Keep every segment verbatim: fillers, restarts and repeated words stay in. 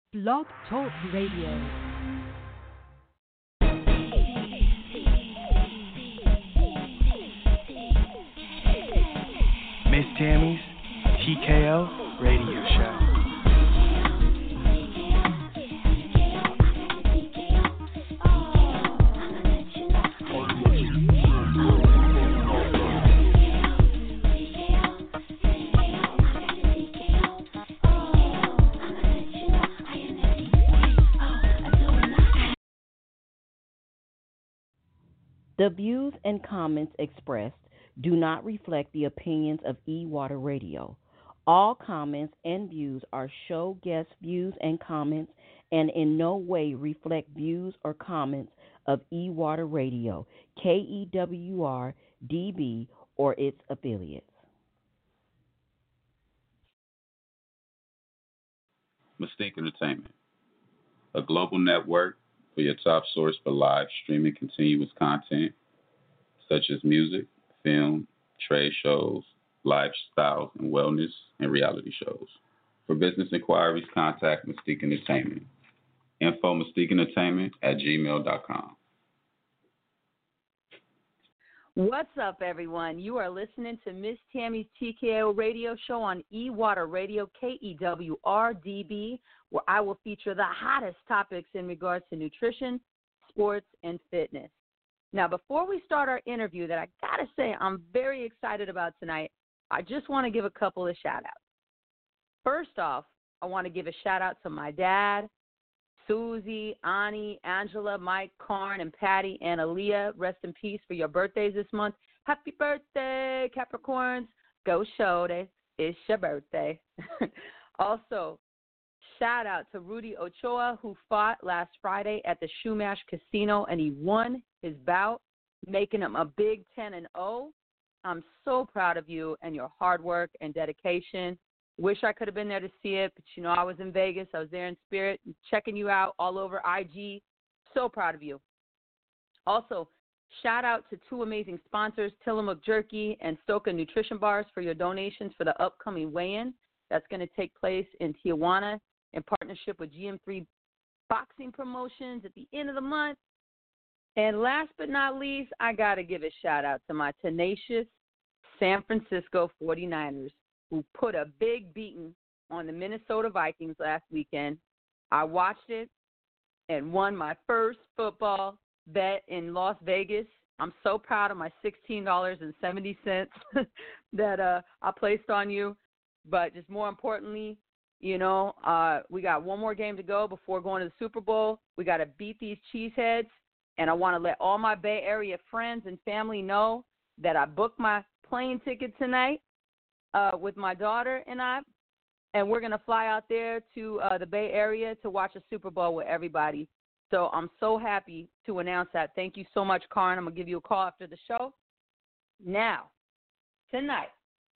Blog Talk Radio. Miss Tammy's T K O Radio Show. The views and comments expressed do not reflect the opinions of E-Water Radio. All comments and views are show guest views and comments and in no way reflect views or comments of E-Water Radio, K E W R, D B, or its affiliates. Mystique Entertainment, a global network for your top source for live streaming continuous content such as music, film, trade shows, lifestyles and wellness, and reality shows. For business inquiries, contact Mystique Entertainment. Info Mystique Entertainment at gmail dot com. What's up, everyone? You are listening to Miss Tammy's T K O radio show on E-Water Radio, K E W R D B, where I will feature the hottest topics in regards to nutrition, sports, and fitness. Now, before we start our interview that I got to say I'm very excited about tonight, I just want to give a couple of shout-outs. First off, I want to give a shout-out to my dad, Susie, Ani, Angela, Mike, Karn, and Patty, and Aaliyah. Rest in peace for your birthdays this month. Happy birthday, Capricorns. Go show it. It's your birthday. Also, shout out to Rudy Ochoa, who fought last Friday at the Shumash Casino, and he won his bout, making him a big ten and oh. I'm so proud of you and your hard work and dedication. Wish I could have been there to see it, but, you know, I was in Vegas. I was there in spirit, checking you out all over I G. So proud of you. Also, shout out to two amazing sponsors, Tillamook Jerky and Stoka Nutrition Bars, for your donations for the upcoming weigh-in that's going to take place in Tijuana in partnership with G M three Boxing Promotions at the end of the month. And last but not least, I got to give a shout-out to my tenacious San Francisco forty-niners, who put a big beating on the Minnesota Vikings last weekend. I watched it and won my first football bet in Las Vegas. I'm so proud of my sixteen dollars and seventy cents that uh, I placed on you. But just more importantly, you know, uh, we got one more game to go before going to the Super Bowl. We got to beat these cheeseheads. And I want to let all my Bay Area friends and family know that I booked my plane ticket tonight uh, with my daughter and I. And we're going to fly out there to uh, the Bay Area to watch a Super Bowl with everybody. So I'm so happy to announce that. Thank you so much, Karin. I'm going to give you a call after the show. Now, tonight,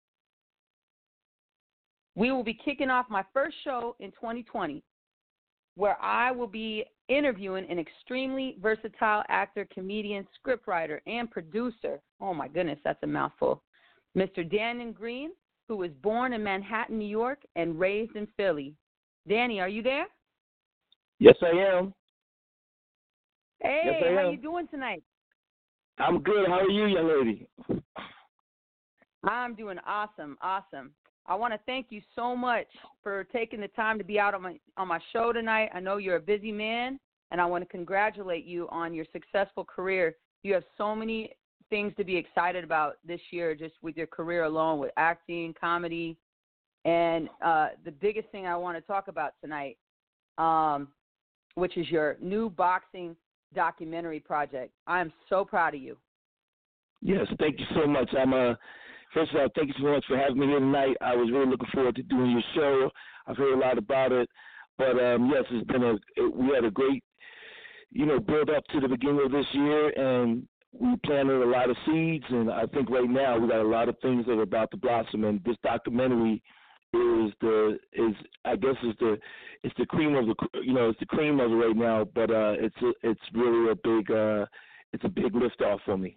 we will be kicking off my first show in twenty twenty, where I will be interviewing an extremely versatile actor, comedian, scriptwriter, and producer. Oh, my goodness, that's a mouthful. Mister Dannon Green, who was born in Manhattan, New York, and raised in Philly. Danny, are you there? Yes, I am. Hey, yes, I how am. you doing tonight? I'm good. How are you, young lady? I'm doing awesome, awesome. I want to thank you so much for taking the time to be out on my on my show tonight. I know you're a busy man, and I want to congratulate you on your successful career. You have so many things to be excited about this year, just with your career alone, with acting, comedy, and uh, the biggest thing I want to talk about tonight, um, which is your new boxing documentary project. I am so proud of you. Yes, thank you so much. I'm uh, first of all, thank you so much for having me here tonight. I was really looking forward to doing your show. I've heard a lot about it, but um, yes, it's been a it, we had a great, you know, build up to the beginning of this year, and we planted a lot of seeds, and I think right now we got a lot of things that are about to blossom. And this documentary is the is I guess is the it's the cream of the you know it's the cream of it right now, but uh, it's a, it's really a big uh, it's a big lift off for me.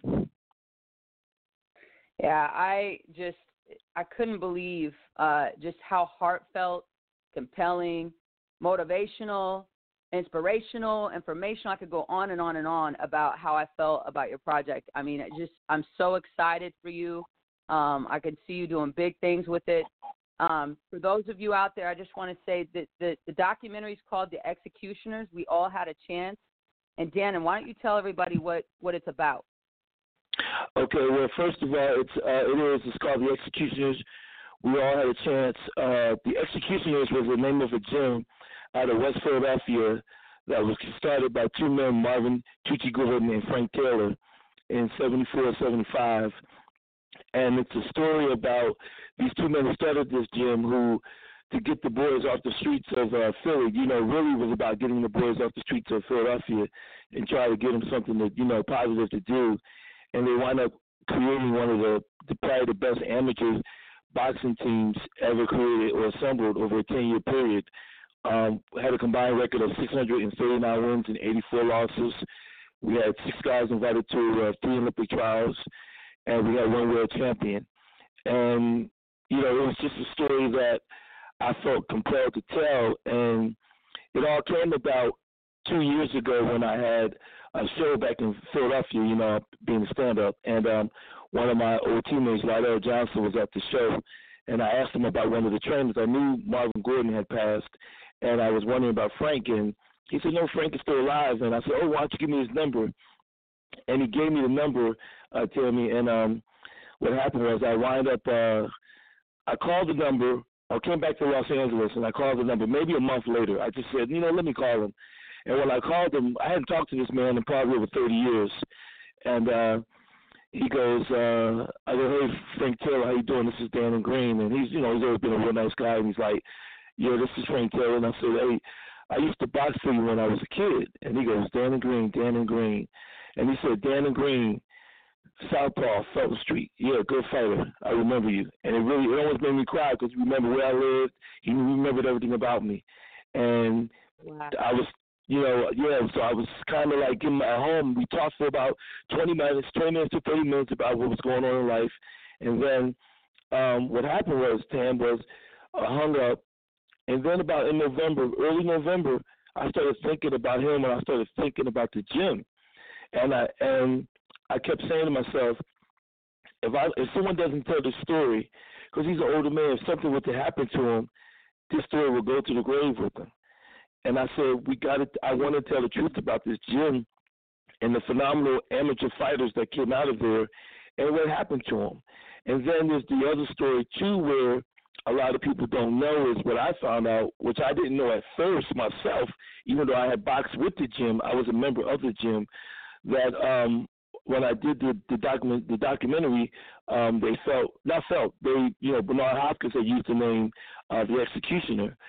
Yeah, I just I couldn't believe uh, just how heartfelt, compelling, motivational, inspirational, informational. I could go on and on and on about how I felt about your project. I mean, it just I'm so excited for you. Um, I can see you doing big things with it. Um, for those of you out there, I just want to say that the, the documentary is called The Executioners. We All Had a Chance. And, Dan, why don't you tell everybody what, what it's about? Okay, well, first of all, it's uh, it is. It's called The Executioners. We All Had a Chance. Uh, the Executioners was the name of a gym out of West Philadelphia that was started by two men, Marvin Tucci Gordon and Frank Taylor, in seventy-four, seventy-five. And it's a story about these two men who started this gym who, to get the boys off the streets of uh, Philly, you know, really was about getting the boys off the streets of Philadelphia and try to get them something that, you know, positive to do. And they wound up creating one of the, the probably the best amateur boxing teams ever created or assembled over a ten-year period. Um, had a combined record of six hundred thirty-nine wins and eighty-four losses. We had six guys invited to uh, three Olympic trials, and we had one world champion. And, you know, it was just a story that I felt compelled to tell, and it all came about two years ago when I had a show back in Philadelphia, you know, being a stand-up, and um, one of my old teammates, Lydell Johnson, was at the show, and I asked him about one of the trainers. I knew Marvin Gordon had passed, and I was wondering about Frank, and he said, no, Frank is still alive, and I said, oh, why don't you give me his number? And he gave me the number, uh, tell me, and um, what happened was I wind up, uh, I called the number, I came back to Los Angeles, and I called the number maybe a month later. I just said, you know, let me call him. And when I called him, I hadn't talked to this man in probably over thirty years. And uh, he goes, uh, I go, hey, Frank Taylor, how you doing? This is Dan and Green. And he's, you know, he's always been a real nice guy. And he's like, yeah, this is Frank Taylor. And I said, hey, I used to box for you when I was a kid. And he goes, Dan and Green, Dan and Green. And he said, Dan and Green, Southpaw, Felton Street. Yeah, good fighter. I remember you. And it really, it almost made me cry because you remember where I lived. He remembered everything about me. And wow. I was, you know, yeah, so I was kind of like in my home. We talked for about twenty minutes, twenty minutes to thirty minutes about what was going on in life. And then um, what happened was, Tam, was I hung up. And then about in November, early November, I started thinking about him, and I started thinking about the gym. And I and I kept saying to myself, if I if someone doesn't tell the story, because he's an older man, if something were to happen to him, this story will go to the grave with him. And I said, we got to, I want to tell the truth about this gym and the phenomenal amateur fighters that came out of there and what happened to them. And then there's the other story, too, where a lot of people don't know is what I found out, which I didn't know at first myself, even though I had boxed with the gym, I was a member of the gym, that um, when I did the, the, document, the documentary, um, they felt, not felt, they, you know, Bernard Hopkins had used the name uh, The Executioner.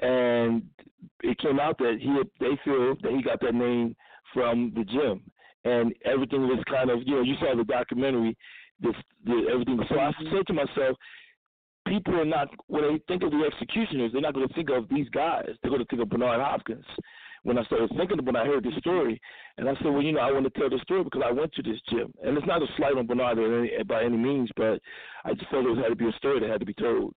And it came out that he had, they feel that he got that name from the gym, and everything was kind of, you know, you saw the documentary, this, the, everything. So I said to myself, people are not, when they think of the Executioners, they're not going to think of these guys. They're going to think of Bernard Hopkins. When I started thinking, when I heard this story, and I said, well, you know, I want to tell this story because I went to this gym, and it's not a slight on Bernard any, by any means, but I just felt it had to be a story that had to be told.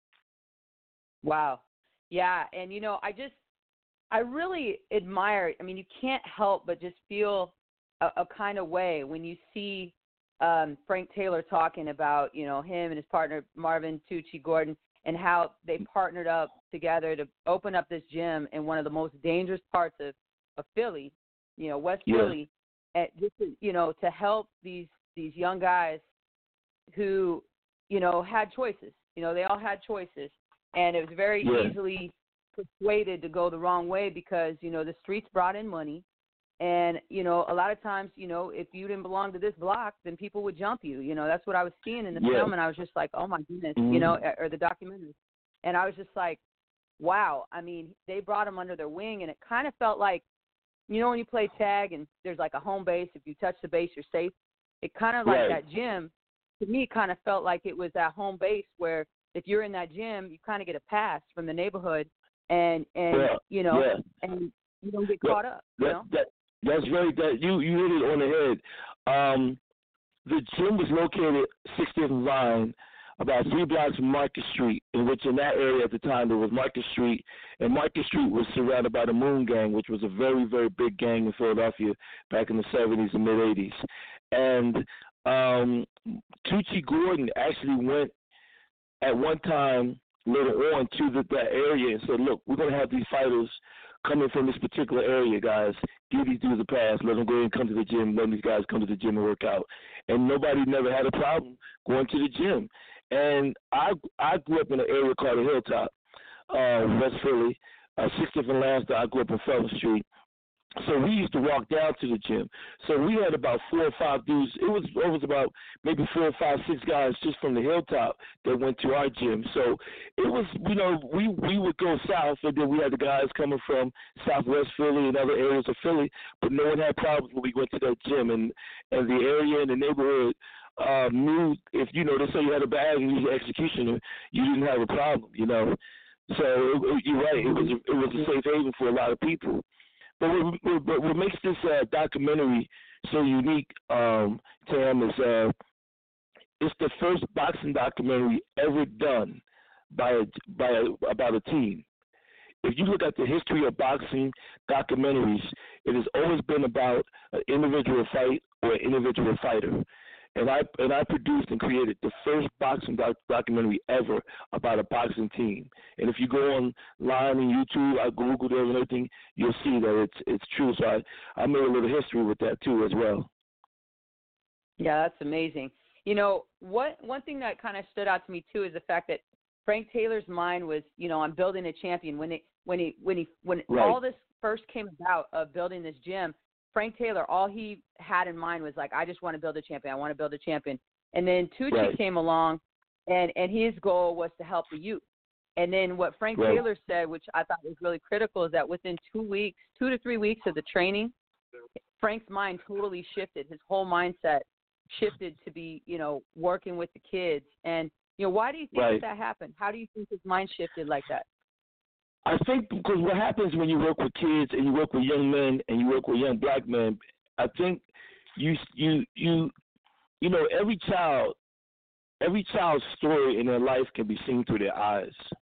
Wow. Yeah, and, you know, I just, I really admire, I mean, you can't help but just feel a, a kind of way when you see um, Frank Taylor talking about, you know, him and his partner, Marvin Tucci Gordon, and how they partnered up together to open up this gym in one of the most dangerous parts of, of Philly, you know, West yeah. Philly, and just to, you know, to help these, these young guys who, you know, had choices. You know, they all had choices. And it was very yeah. easily persuaded to go the wrong way because, you know, the streets brought in money. And, you know, a lot of times, you know, if you didn't belong to this block, then people would jump you. You know, that's what I was seeing in the yeah. film. And I was just like, oh, my goodness, mm-hmm. you know, or the documentary. And I was just like, wow. I mean, they brought him under their wing. And it kind of felt like, you know, when you play tag and there's like a home base, if you touch the base, you're safe. It kind of like right. that gym, to me, kind of felt like it was that home base where, if you're in that gym, you kind of get a pass from the neighborhood, and and yeah, you know, yeah. and you don't get that, caught up. You that, know? that that's very that you you hit it on the head. Um, the gym was located sixtieth and Vine, about three blocks from Market Street, in which in that area at the time there was Market Street, and Market Street was surrounded by the Moon Gang, which was a very, very big gang in Philadelphia back in the seventies and mid-eighties. And um, Tucci Gordon actually went at one time later on to the, that area and said, look, we're going to have these fighters coming from this particular area, guys. Give these dudes a pass. Let them go ahead and come to the gym. Let these guys come to the gym and work out. And nobody never had a problem going to the gym. And I I grew up in an area called the Hilltop, uh, West Philly, uh, sixtieth and Lansdowne. I grew up on Fellow Street. So we used to walk down to the gym. So we had about four or five dudes. It was it was about maybe four or five, six guys just from the Hilltop that went to our gym. So it was, you know, we, we would go south, and then we had the guys coming from Southwest Philly and other areas of Philly, but no one had problems when we went to that gym. And, and the area and the neighborhood uh, knew if, you know, they say you had a bag and you was an executioner, you didn't have a problem, you know. So it, it, you're right. It was, a, it was a safe haven for a lot of people. But what, what, what makes this uh, documentary so unique, um, Tam, is uh, it's the first boxing documentary ever done by a, by a, about a team. If you look at the history of boxing documentaries, it has always been about an individual fight or an individual fighter. And I and I produced and created the first boxing doc, documentary ever about a boxing team. And if you go online on YouTube, I Googled it and everything, you'll see that it's it's true. So I, I made a little history with that too as well. Yeah, that's amazing. You know, what one thing that kind of stood out to me too is the fact that Frank Taylor's mind was, you know, on building a champion. When it when he when he when right. all this first came about of building this gym, Frank Taylor, all he had in mind was like, I just want to build a champion. I want to build a champion. And then Tucci right. came along, and, and his goal was to help the youth. And then what Frank right. Taylor said, which I thought was really critical, is that within two weeks, two to three weeks of the training, Frank's mind totally shifted. His whole mindset shifted to be, you know, working with the kids. And, you know, why do you think right. that, that happened? How do you think his mind shifted like that? I think because what happens when you work with kids and you work with young men and you work with young black men, I think you you you you know every child every child's story in their life can be seen through their eyes.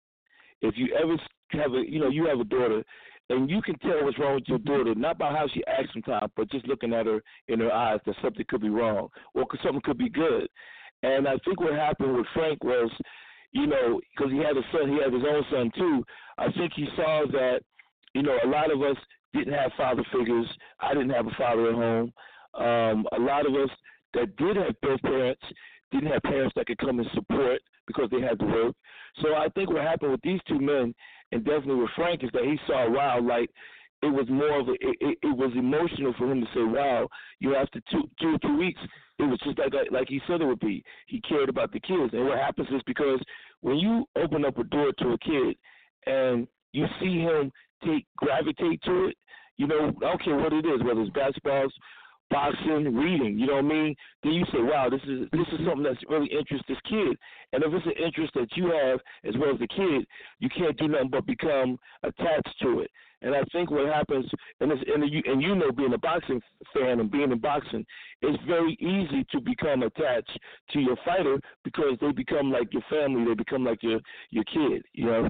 If you ever have a you know you have a daughter and you can tell what's wrong with your daughter not by how she acts sometimes, but just looking at her in her eyes that something could be wrong or something could be good. And I think what happened with Frank was, you know, because he had a son, he had his own son too. I think he saw that, you know, a lot of us didn't have father figures. I didn't have a father at home. Um, a lot of us that did have both parents didn't have parents that could come and support because they had to work. So I think what happened with these two men, and definitely with Frank, is that he saw, wow, like it was more of a, it, it, it was emotional for him to say, wow, you know, after two, two or three weeks, it was just like like he said it would be. He cared about the kids. And what happens is because when you open up a door to a kid and you see him take gravitate to it, you know, I don't care what it is, whether it's basketball, boxing, reading, you know what I mean? Then you say, wow, this is this is something that's really interests this kid. And if it's an interest that you have as well as the kid, you can't do nothing but become attached to it. And I think what happens, and, it's, and, you, and you know, being a boxing fan and being in boxing, it's very easy to become attached to your fighter because they become like your family. They become like your, your kid, you know?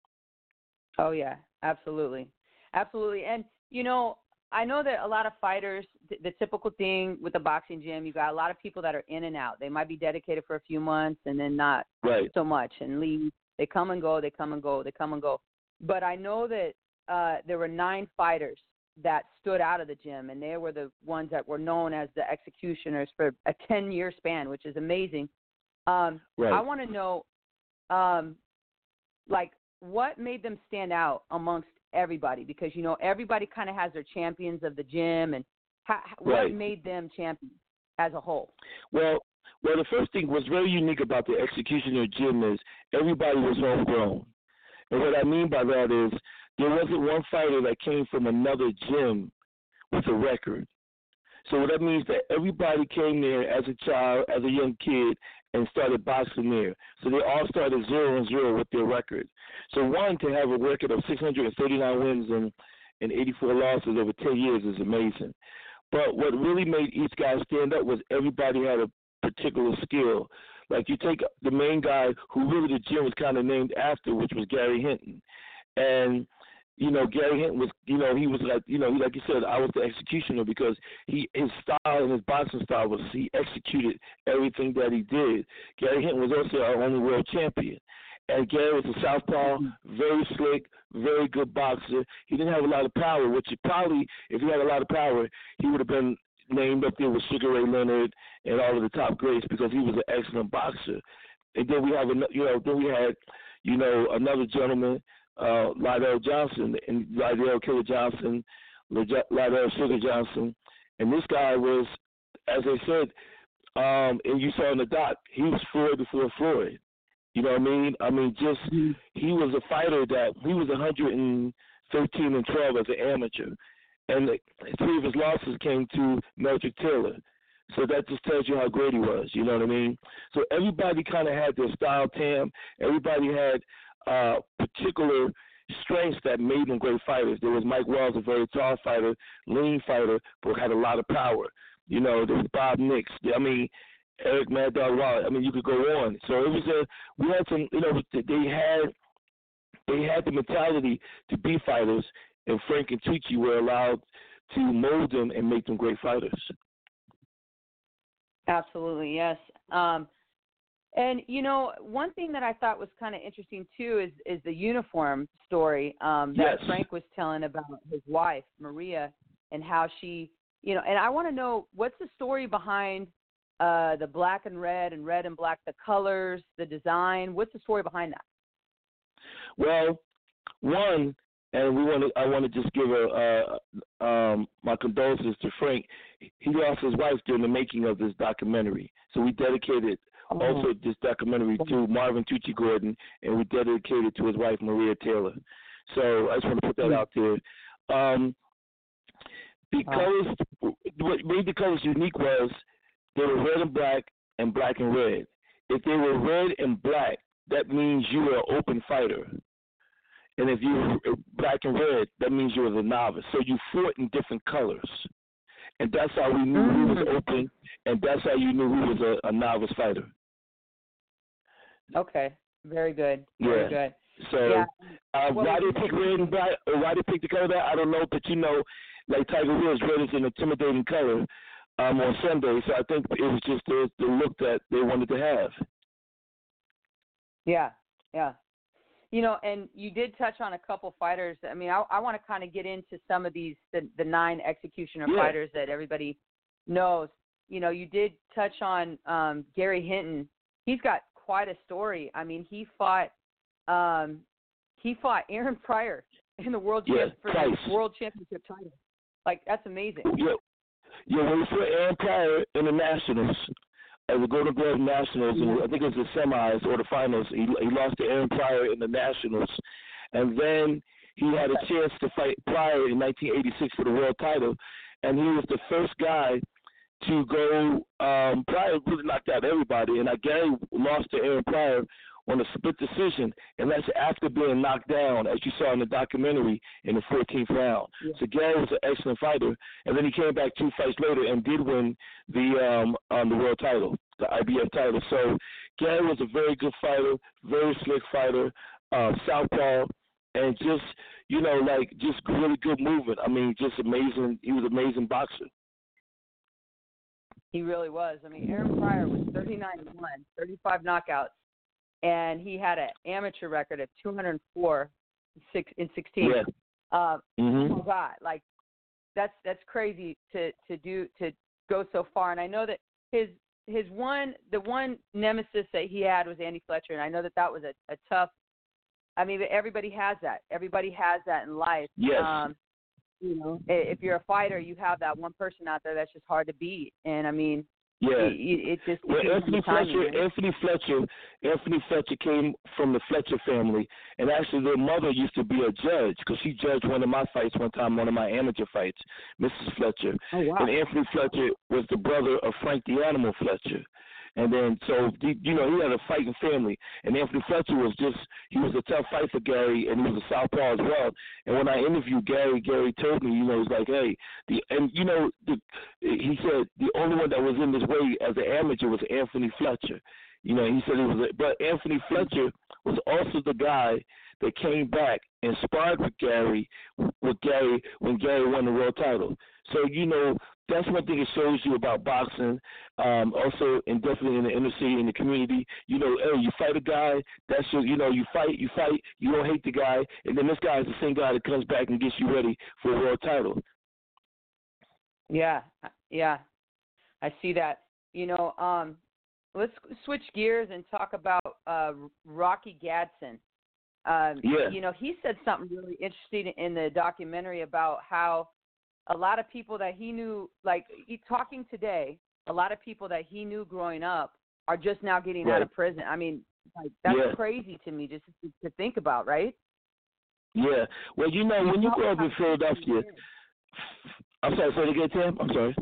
Oh, yeah, absolutely. Absolutely. And, you know, I know that a lot of fighters, the, the typical thing with the boxing gym, you got a lot of people that are in and out. They might be dedicated for a few months and then not right. so much and leave. They come and go, they come and go, they come and go. But I know that uh, there were nine fighters that stood out of the gym, and they were the ones that were known as the executioners for a ten-year span, which is amazing. Um, right. I want to know, um, like, what made them stand out amongst everybody? Because, you know, everybody kind of has their champions of the gym, and ha- right. what made them champions as a whole? Well, well, the first thing was very unique about the executioner gym is everybody was homegrown. And what I mean by that is there wasn't one fighter that came from another gym with a record. So what that means that everybody came there as a child, as a young kid, and started boxing there. So they all started zero and zero with their record. So one, to have a record of six hundred thirty-nine wins and, and eighty-four losses over ten years is amazing. But what really made each guy stand up was everybody had a particular skill. Like you take the main guy who really the gym was kind of named after, which was Gary Hinton, and you know, Gary Hinton was, you know, he was like, you know, like you said, I was the executioner because he, his style and his boxing style was he executed everything that he did. Gary Hinton was also our only world champion. And Gary was a southpaw, very slick, very good boxer. He didn't have a lot of power, which he probably, if he had a lot of power, he would have been named up there with Sugar Ray Leonard and all of the top greats because he was an excellent boxer. And then we have, you know, then we had, you know, another gentleman, Uh, Lydell Johnson and Lydell Killer Johnson, Lydell Sugar Johnson, and this guy was, as I said, um, and you saw in the doc, he was Floyd before Floyd. You know what I mean? I mean, just he was a fighter that he was one hundred fifteen and twelve as an amateur, and the, three of his losses came to Meldrick Taylor. So that just tells you how great he was. You know what I mean? So everybody kind of had their style, Tam. Everybody had Uh, particular strengths that made them great fighters. There was Mike Wells, a very tall fighter, lean fighter, but had a lot of power. You know, there was Bob Nix. I mean, Eric Mad Dog Waller. I mean, you could go on. So it was a. We had some. You know, they had they had the mentality to be fighters, and Frank and Tucci were allowed to mold them and make them great fighters. Absolutely, yes. Um, And, you know, one thing that I thought was kind of interesting, too, is is the uniform story um, that yes. Frank was telling about his wife, Maria, and how she, you know, and I want to know, what's the story behind uh, the black and red and red and black, the colors, the design? What's the story behind that? Well, one, and we want to, I want to just give a, uh, um, my condolences to Frank. He lost his wife during the making of this documentary. So we dedicated also this documentary to Marvin Tucci Gordon, and we dedicated to his wife, Maria Taylor. So I just want to put that out there. Um, the colors, what made the colors unique was they were red and black and black and red. If they were red and black, that means you were an open fighter. And if you were black and red, that means you were a novice. So you fought in different colors. And that's how we knew who was open, and that's how you knew who was a, a novice fighter. Okay, very good, very yeah. good. So yeah. uh, well, why they pick red and black, or why they pick the color that, I don't know, but you know, like Tiger Woods, red is an intimidating color um, on Sunday, so I think it was just the, the look that they wanted to have. Yeah, yeah. You know, and you did touch on a couple fighters. I mean, I, I want to kind of get into some of these, the, the nine executioner yeah. fighters that everybody knows. You know, you did touch on um, Gary Hinton. He's got quite a story. I mean, he fought um, he fought Aaron Pryor in the world yeah, champ- for twice. the world championship title. Like, that's amazing. Yeah, yeah. When he fought Aaron Pryor in the Nationals, at the Golden Glove Nationals, and I think it was the semis or the finals. He, he lost to Aaron Pryor in the Nationals, and then he had a chance to fight Pryor in nineteen eighty-six for the world title, and he was the first guy to go. Um, Pryor really knocked out everybody, and I Gary lost to Aaron Pryor on a split decision, and that's after being knocked down, as you saw in the documentary, in the fourteenth round. Yeah. So Gary was an excellent fighter, and then he came back two fights later and did win the um, um, the world title, the I B F title. So Gary was a very good fighter, very slick fighter, uh, southpaw, and just, you know, like just really good movement. I mean, just amazing. He was an amazing boxer. He really was. I mean, Aaron Pryor was thirty-nine and one, thirty-five knockouts. And he had an amateur record of two hundred four six in sixteen. Yeah. Uh, mm-hmm. Oh God, like that's that's crazy to, to do to go so far. And I know that his his one the one nemesis that he had was Andy Fletcher, and I know that that was a, a tough. I mean, everybody has that. Everybody has that in life. Yes. Um, you know, if you're a fighter, you have that one person out there that's just hard to beat. And I mean. Yeah. It, it just well, Anthony Fletcher, time, Anthony Fletcher, Anthony Fletcher came from the Fletcher family, and actually their mother used to be a judge because she judged one of my fights one time, one of my amateur fights, Missus Fletcher. Oh, wow. And Anthony Fletcher was the brother of Frank the Animal Fletcher. And then, so, you know, he had a fighting family. And Anthony Fletcher was just, he was a tough fight for Gary, and he was a southpaw as well. And when I interviewed Gary, Gary told me, you know, he's like, hey, the, and, you know, the, he said the only one that was in this way as an amateur was Anthony Fletcher. You know, he said he was. But Anthony Fletcher was also the guy that came back and sparred with Gary, with Gary when Gary won the world title. So, you know, that's one thing it shows you about boxing. Um, also, and definitely in the inner city, in the community, you know, hey, you fight a guy, that's your, you know, you fight, you fight, you don't hate the guy, and then this guy is the same guy that comes back and gets you ready for a world title. Yeah, yeah, I see that. You know, um, let's switch gears and talk about uh, Rocky Gadsden. Um, yeah. You know, he said something really interesting in the documentary about how a lot of people that he knew, like he, talking today, a lot of people that he knew growing up are just now getting right. out of prison. I mean, like, that's yeah. crazy to me just to, to think about, right? Yeah. Well, you know, when you grow up in Philadelphia, I'm sorry, say it again, Tim? I'm sorry.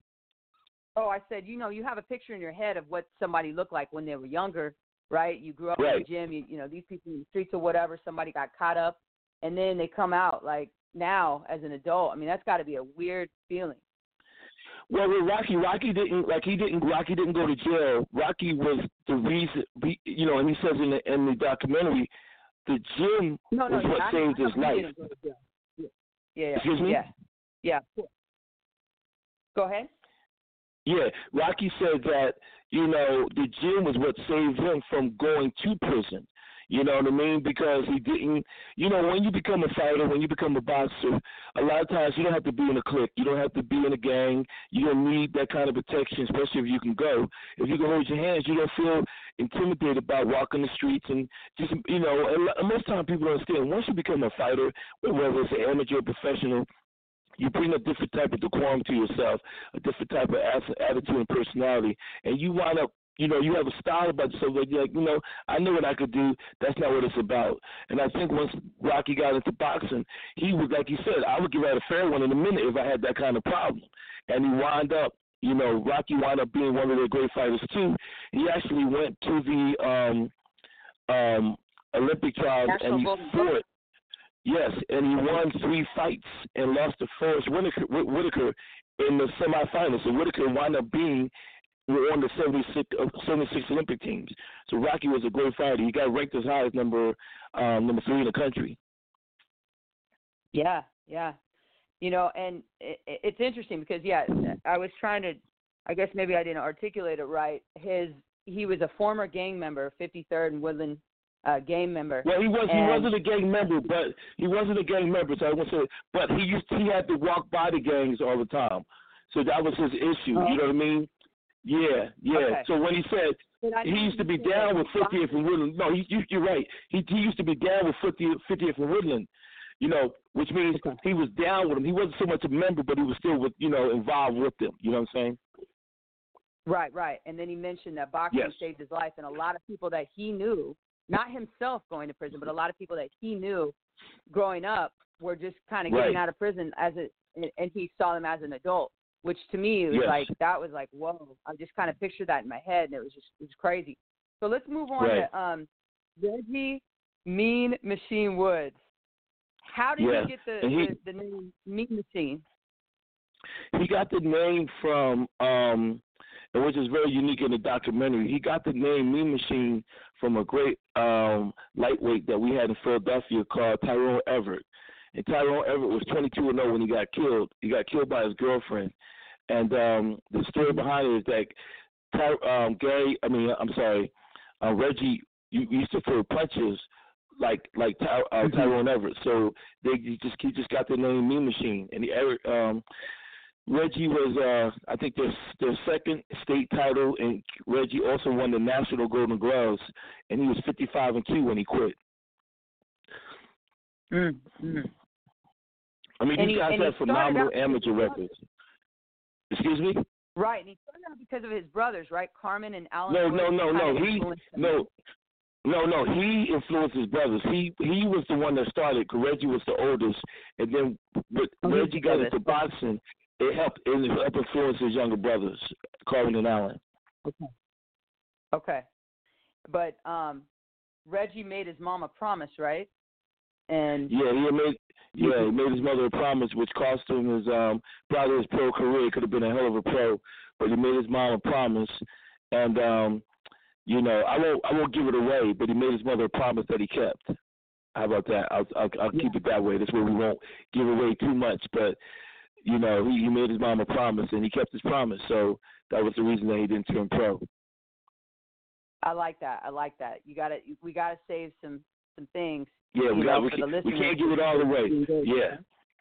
Oh, I said, you know, you have a picture in your head of what somebody looked like when they were younger, right? You grew up right. in the gym, you, you know, these people in the streets or whatever, somebody got caught up, and then they come out like now as an adult. I mean, that's got to be a weird feeling. Well, with Rocky, Rocky didn't like he didn't Rocky didn't go to jail. Rocky was the reason, you know, and he says in the in the documentary, the gym no, no, was what I, saved I his life. Yeah. Yeah, yeah, Excuse me? Yeah, yeah. Go ahead. Yeah, Rocky said that, you know, the gym was what saved him from going to prison. You know what I mean? Because he didn't, you know, when you become a fighter, when you become a boxer, a lot of times you don't have to be in a clique. You don't have to be in a gang. You don't need that kind of protection, especially if you can go. If you can hold your hands, you don't feel intimidated about walking the streets and just, you know, and most time people don't understand. Once you become a fighter, whether it's an amateur or professional, you bring a different type of decorum to yourself, a different type of attitude and personality, and you wind up, you know, you have a style about yourself that you're like, you know, I know what I could do. That's not what it's about. And I think once Rocky got into boxing, he was, like he said, I would give out a fair one in a minute if I had that kind of problem. And he wound up, you know, Rocky wound up being one of their great fighters too. He actually went to the um, um, Olympic trials National and he fought. Yes, and he won three fights and lost to Forrest Whitaker, Whitaker in the semifinals. So Whitaker wound up being on the seventy-six, uh, seventy-six Olympic teams. So Rocky was a great fighter. He got ranked as high as number um, number three in the country. Yeah, yeah. You know, and it, it's interesting because, yeah, I was trying to, I guess maybe I didn't articulate it right. His He was a former gang member, fifty-third and Woodland uh, gang member. Well, he was. And, he wasn't a gang member, but he wasn't a gang member. So I want to say, but he used. He had to walk by the gangs all the time. So that was his issue. Oh. You know what I mean? Yeah, yeah. Okay. So when he said he used to be down with fiftieth and Woodland, no, he, you, you're right. He, he used to be down with fiftieth, fiftieth and Woodland. You know, which means okay. he was down with him. He wasn't so much a member, but he was still with, you know, involved with them. You know what I'm saying? Right, right. And then he mentioned that boxing yes. saved his life, and a lot of people that he knew, not himself going to prison, but a lot of people that he knew growing up were just kind of getting right. out of prison as a, and, and he saw them as an adult, which to me was yes. like, that was like, whoa. I just kind of pictured that in my head, and it was just, it was crazy. So let's move on right. to um, Reggie Mean Machine Woods. How did yeah. you get the, he, the, the name Mean Machine? He got the name from, um, which is very unique in the documentary. He got the name Mean Machine from a great um, lightweight that we had in Philadelphia called Tyrone Everett. And Tyrone Everett was twenty-two and oh when he got killed. He got killed by his girlfriend. And um, the story behind it is that Ty, um, Gary, I mean, I'm sorry, uh, Reggie you, used to throw punches like like Ty, uh, mm-hmm. Tyrone Everett. So they just he just got the name Mean Machine. And the Everett, um, Reggie was, uh, I think, their their second state title, and Reggie also won the National Golden Gloves, and he was fifty-five and two when he quit. Mm-hmm. I mean, and these he, guys have phenomenal amateur records. Excuse me? Right, and he started out because of his brothers, right? Carmen and Alan. No, Woods no, no, no. He no. No, no, he influenced his brothers. He he was the one that started. Reggie was the oldest, and then when oh, Reggie got into boxing, it helped it helped influence his younger brothers, Carmen and Alan. Okay. Okay, but um, Reggie made his mom a promise, right? And yeah, he made yeah he made his mother a promise, which cost him his um probably his pro career. Could have been a hell of a pro, but he made his mom a promise, and um. you know, I won't I won't give it away, but he made his mother a promise that he kept. How about that? I'll I'll, I'll yeah. keep it that way. That's where we won't give away too much, but you know, he, he made his mom a promise and he kept his promise. So that was the reason that he didn't turn pro. I like that. I like that. You got to we got to save some some things. Yeah, we got know, we, can, we can't give it all away. Yeah.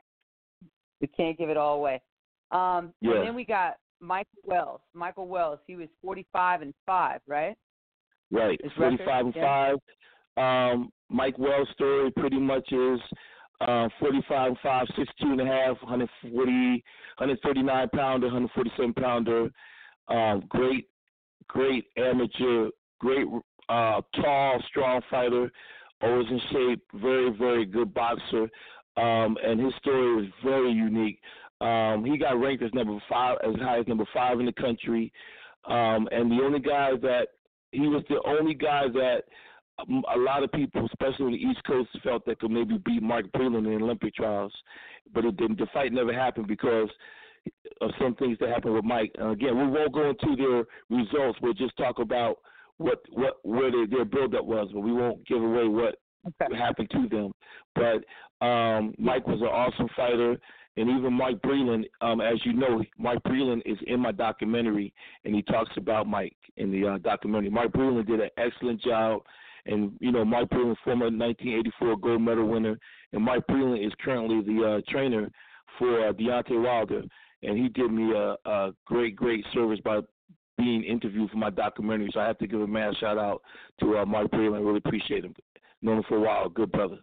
We can't give it all away. Um, yeah. And then we got Michael Wells. Michael Wells, he was forty-five and five, right? Right, His forty-five record? and yeah. five. Um, Mike Wells' story pretty much is uh, forty-five and five, six two and a half, one forty, one thirty-nine pounder, one forty-seven pounder. Um, great, great amateur, great uh, tall, strong fighter. Always in shape, very, very good boxer. Um, and his story was very unique. Um, he got ranked as number five, as high as number five in the country. Um, and the only guy that he was the only guy that um, a lot of people, especially on the East Coast, felt that could maybe beat Mark Breland in the Olympic trials, but it didn't. The fight never happened because of some things that happened with Mike. And again, we won't go into their results. We'll just talk about what what where their, their build-up was, but we won't give away what okay. happened to them. But um, Mike was an awesome fighter. And even Mike Breland, um, as you know, Mike Breland is in my documentary, and he talks about Mike in the uh, documentary. Mike Breland did an excellent job. And, you know, Mike Breland, former nineteen eighty-four gold medal winner, and Mike Breland is currently the uh, trainer for uh, Deontay Wilder. And he did me a, a great, great service by being interviewed for my documentary. So I have to give a mad shout-out to uh, Mike Breland. I really appreciate him. Known him for a while. Good brother.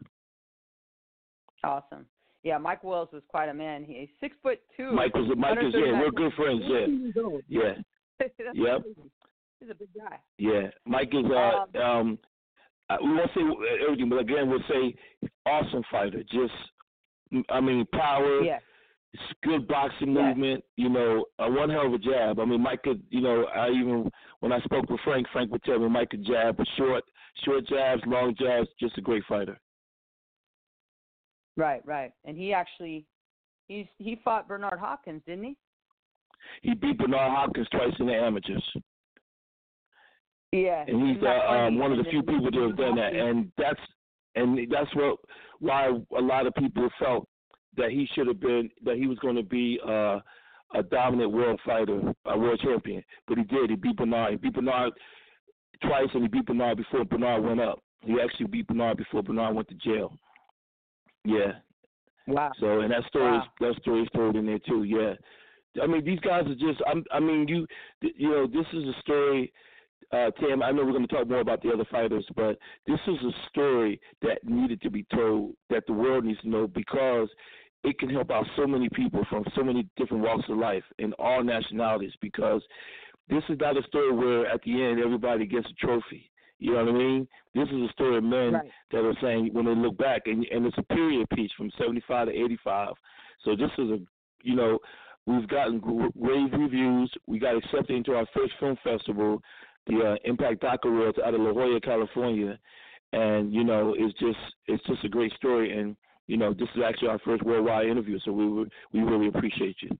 Awesome. Yeah, Mike Wells was quite a man. He's six foot two. Mike was Mike is yeah, we're good friends. Yeah, yeah, yep. He's a big guy. Yeah, Mike is uh um, um we won't say everything, but again we'll say awesome fighter. Just I mean power. Yeah. Good boxing yeah. movement. You know, uh, one hell of a jab. I mean, Mike could. You know, I even when I spoke with Frank, Frank would tell me Mike could jab, but short, short jabs, long jabs. Just a great fighter. Right, right. And he actually, he's he fought Bernard Hopkins, didn't he? He beat Bernard Hopkins twice in the amateurs. Yeah. And he's uh, um, one of the few people that have done that. And that's and that's what why a lot of people felt that he should have been, that he was going to be uh, a dominant world fighter, a world champion. But he did. He beat Bernard. He beat Bernard twice, and he beat Bernard before Bernard went up. He actually beat Bernard before Bernard went to jail. Yeah. Wow. So and that story wow. is that story is told in there too. Yeah. I mean these guys are just. I'm, I mean you. You know this is a story. Uh, Tim, I know we're going to talk more about the other fighters, but this is a story that needed to be told, that the world needs to know, because it can help out so many people from so many different walks of life in all nationalities. Because this is not a story where at the end everybody gets a trophy. You know what I mean? This is a story of men right. that are saying when they look back, and, and it's a period piece from seventy-five to eighty-five. So this is a, you know, we've gotten rave reviews. We got accepted into our first film festival, the uh, Impact Doc Awards out of La Jolla, California, and you know, it's just it's just a great story. And you know, this is actually our first worldwide interview, so we we really appreciate you.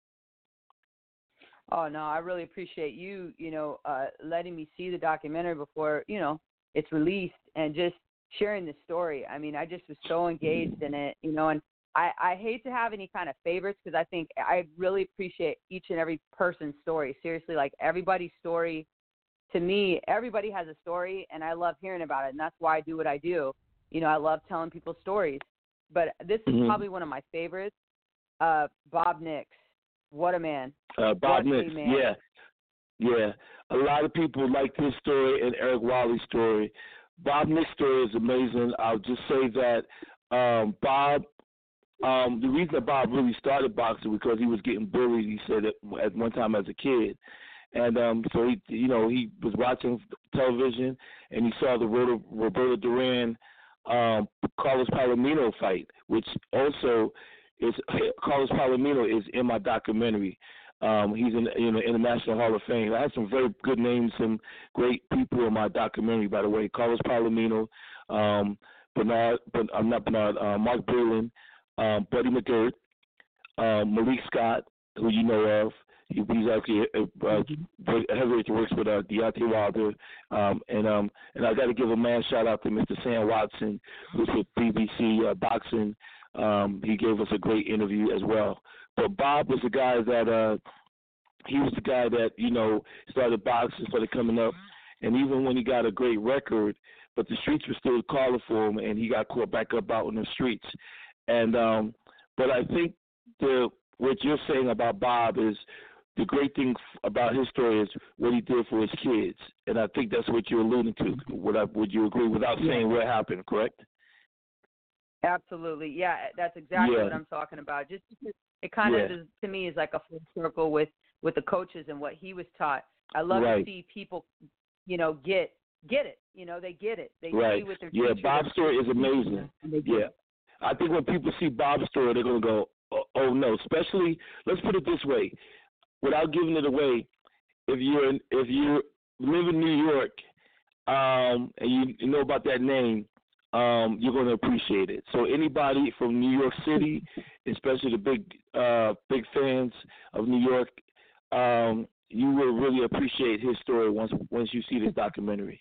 Oh no, I really appreciate you, you know, uh, letting me see the documentary before, you know, it's released, and just sharing the story. I mean, I just was so engaged in it, you know, and I, I hate to have any kind of favorites, because I think I really appreciate each and every person's story. Seriously, like everybody's story, to me, everybody has a story, and I love hearing about it, and that's why I do what I do. You know, I love telling people stories. But this is mm-hmm. probably one of my favorites, uh, Bob Nix. What a man. Uh, Bob Nix, yeah. Yeah. A lot of people like this story and Eric Wiley's story. Bob Nix's story is amazing. I'll just say that um, Bob, um, the reason that Bob really started boxing was because he was getting bullied, he said, at, at one time as a kid. And um, so, he, you know, he was watching television, and he saw the Roberto, Roberto Duran, um, Carlos Palomino fight, which also is Carlos Palomino is in my documentary. Um, he's in you know International Hall of Fame. I have some very good names, some great people in my documentary, by the way. Carlos Palomino, um, Bernard, but I'm not Bernard, uh, Mark Breland, um, Buddy McGirt, um, Malik Scott, who you know of, He, he's actually a, a, a heavyweight that works with uh, Deontay Wilder. Um, and um, and I got to give a man shout out to Mister Sam Watson, who's with B B C uh, Boxing. Um, he gave us a great interview as well. But Bob was the guy that uh, he was the guy that you know started boxing, started coming up, and even when he got a great record, but the streets were still calling for him, and he got caught back up out in the streets. And um, but I think the what you're saying about Bob is the great thing about his story is what he did for his kids, and I think that's what you're alluding to. Would I, would you agree without yeah. saying what happened? Correct? Absolutely, yeah. That's exactly yeah. what I'm talking about. Just it kind of yeah. is, to me is like a full circle with with the coaches and what he was taught. I love right. to see people, you know, get get it. You know, they get it. They right. see what they're yeah. teaching. Bob's story is amazing. Yeah, I think when people see Bob's story, they're gonna go, oh, oh no. Especially, let's put it this way, without giving it away, if you're in, if you live in New York, um, and you, you know about that name, um, you're going to appreciate it. So anybody from New York City, especially the big uh, big fans of New York, um, you will really appreciate his story once once you see this documentary.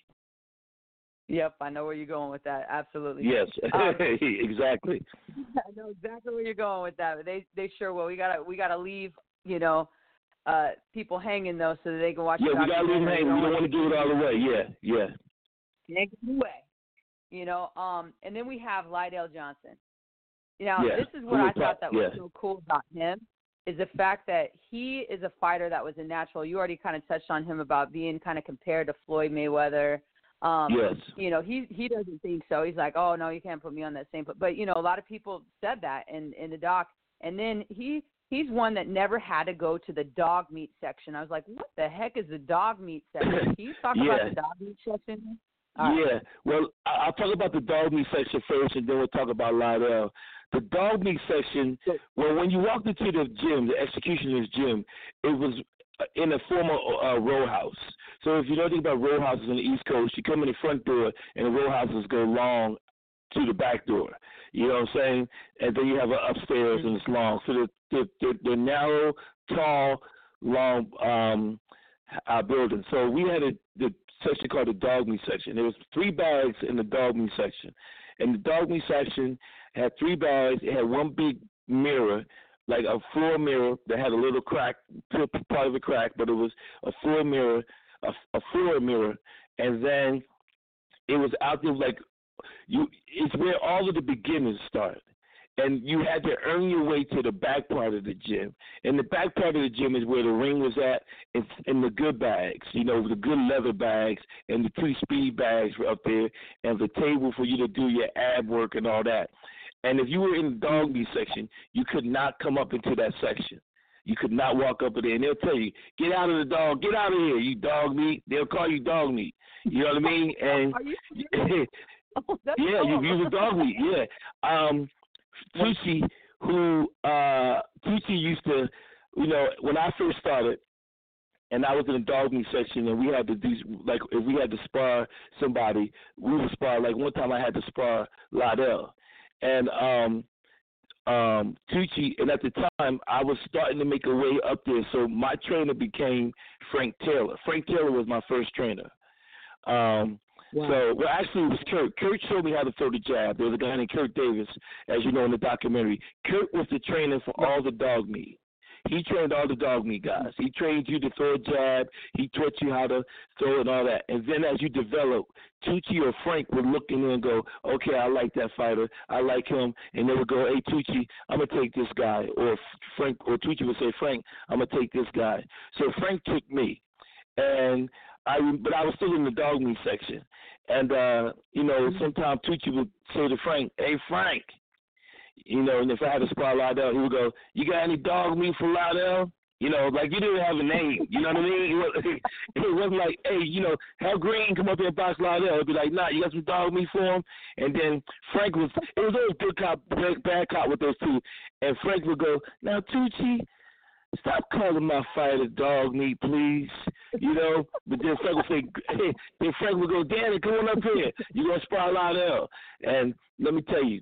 Yep, I know where you're going with that. Absolutely. Yes, um, exactly. I know exactly where you're going with that. But they they sure will. We gotta we gotta leave, you know, uh, people hanging though, so that they can watch. Yeah, the we gotta leave them hanging. We don't want to do it all the way. Yeah, yeah. Can't get away. You know, um, and then we have Lydell Johnson. Now, yeah. this is what I thought that was yeah. so cool about him, is the fact that he is a fighter that was a natural. You already kind of touched on him about being kind of compared to Floyd Mayweather. Um, yes. You know, he he doesn't think so. He's like, oh, no, you can't put me on that same. But, but you know, a lot of people said that in, in the doc. And then he he's one that never had to go to the dog meat section. I was like, what the heck is the dog meat section? Can you talk yeah. about the dog meat section? All yeah, right. Well, I'll talk about the dog meat section first, and then we'll talk about Lydell. The dog meat section, well, when you walked into the gym, the executioner's gym, it was in a former uh, row house. So if you know anything about row houses on the East Coast, you come in the front door, and the row houses go long to the back door. You know what I'm saying? And then you have an upstairs, and it's long. So the the, the, the narrow, tall, long um, uh, building. So we had a the section called the dog meat section. There was three bags in the dog meat section. And the dog meat section had three bags. It had one big mirror, like a floor mirror that had a little crack, part of a crack, but it was a floor mirror, a, a floor mirror. And then it was out there like you. It's where all of the beginners start. And you had to earn your way to the back part of the gym. And the back part of the gym is where the ring was at, and, and the good bags, you know, the good leather bags, and the two speed bags were up there, and the table for you to do your ab work and all that. And if you were in the dog meat section, you could not come up into that section. You could not walk up in there, and they'll tell you, get out of the dog, get out of here, you dog meat. They'll call you dog meat. You know what I mean? And Are you oh, yeah, cool. you use a dog meat, yeah. Um, Tucci, who uh, Tucci used to, you know, when I first started, and I was in the dog meat section, and we had to do, like, if we had to spar somebody, we would spar. Like, one time I had to spar Lydell. And um, um, Tucci, and at the time, I was starting to make a way up there, so my trainer became Frank Taylor. Frank Taylor was my first trainer. Um Wow. So, well, actually, it was Kurt. Kurt showed me how to throw the jab. There was a guy named Kurt Davis, as you know in the documentary. Kurt was the trainer for all the dog meat. He trained all the dog meat guys. He trained you to throw a jab. He taught you how to throw and all that. And then as you develop, Tucci or Frank would look in there and go, okay, I like that fighter. I like him. And they would go, hey, Tucci, I'm going to take this guy. Or Frank, or Tucci would say, Frank, I'm going to take this guy. So Frank took me. And I, but I was still in the dog meat section. And, uh, you know, sometimes Tucci would say to Frank, hey, Frank, you know, and if I had to spar Lydell, he would go, you got any dog meat for Lydell? You know, like you didn't have a name. You know what I mean? It wasn't like, hey, you know, have Green come up here and box Lydell. It'd be like, nah, you got some dog meat for him? And then Frank was, it was always good cop, bad cop with those two. And Frank would go, now, Tucci, stop calling my fighter dog meat, please. You know, but then Frank would say, hey, then Frank would go, Danny, come on up here. You're going to spar Lydell. And let me tell you,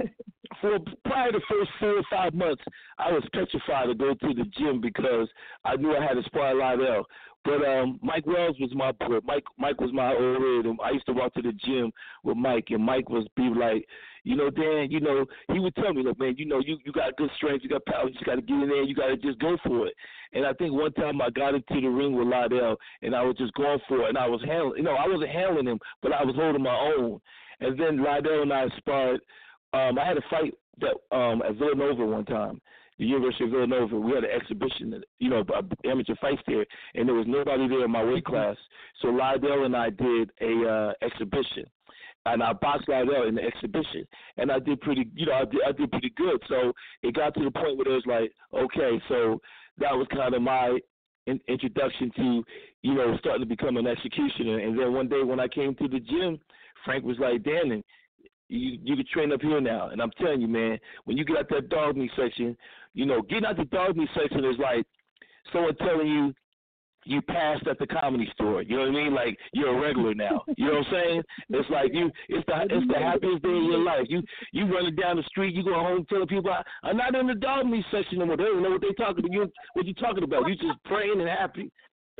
for prior to the first four or five months, I was petrified to go to the gym because I knew I had to spar Lydell. But um, Mike Wells was my boy. Mike Mike was my old head, and I used to walk to the gym with Mike, and Mike was be like, you know, Dan, you know, he would tell me, look, man, you know, you, you got good strength, you got power, you just got to get in there, you got to just go for it. And I think one time I got into the ring with Lydell, and I was just going for it, and I was handling, you know, I wasn't handling him, but I was holding my own. And then Lydell and I sparred. Um, I had a fight that um, at Villanova one time, the University of Villanova. We had an exhibition, you know, amateur fights there, and there was nobody there in my weight class. So Lydell and I did a uh, exhibition, and I boxed Lydell in the exhibition, and I did pretty, you know, I did, I did pretty good. So it got to the point where it was like, okay, so that was kind of my in- introduction to, you know, starting to become an executioner. And then one day when I came to the gym, Frank was like, Dan, you you can train up here now. And I'm telling you, man, when you get out that dog meat section, you know, getting out the dog meat section is like someone telling you you passed at the Comedy Store. You know what I mean? Like you're a regular now. You know what I'm saying? It's like you it's the it's the happiest day of your life. You you running down the street, you going home telling people I, I'm not in the dog meat section anymore. They don't know what they talking about. You what you talking about. You just praying and happy.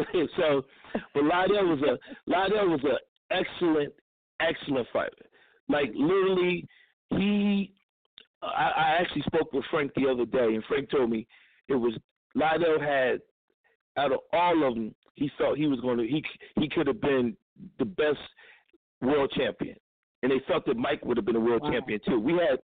So but Lydell was a Lydell was an excellent, excellent fighter. Like, literally, he I, – I actually spoke with Frank the other day, and Frank told me it was – Lydell had, out of all of them, he felt he was going to – he he could have been the best world champion. And they felt that Mike would have been a world wow. champion, too. We had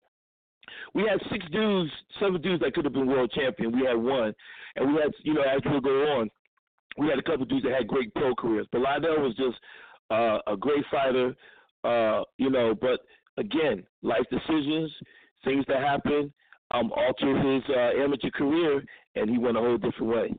we had six dudes, seven dudes that could have been world champion. We had one. And we had, you know, as we go on, we had a couple of dudes that had great pro careers. But Lydell was just uh, a great fighter. Uh, you know, but again, life decisions, things that happen, um, altered his uh, amateur career, and he went a whole different way.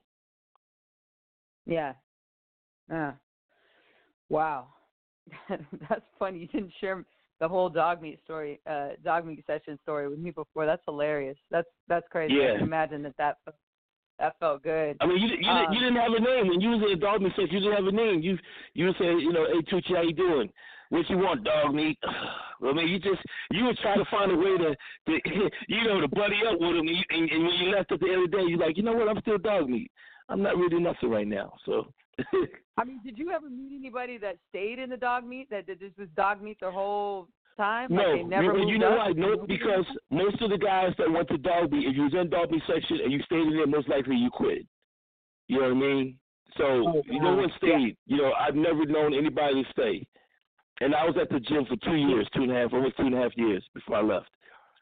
Yeah. Uh, wow. That's funny. You didn't share the whole dog meat story, uh, dog meat session story with me before. That's hilarious. That's that's crazy. Yeah. I can imagine that that felt, that felt good. I mean, you you, um, you didn't have a name when you was in the dog meat section. You didn't have a name. You you would say, you know, hey Tucci, how you doing? What you want, dog meat? I mean, you just you would try to find a way to, to you know, to buddy up with him. And, you, and, and when you left at the end of the day, you're like, you know what? I'm still dog meat. I'm not really nothing right now. So. I mean, did you ever meet anybody that stayed in the dog meat that did this was dog meat their whole time? No, like they never you, you know up? why? No, because most of the guys that went to dog meat, if you was in dog meat section and you stayed in there, most likely you quit. You know what I mean? So oh, no one stayed. Yeah. You know, I've never known anybody to stay. And I was at the gym for two years, two and a half, almost two and a half years before I left.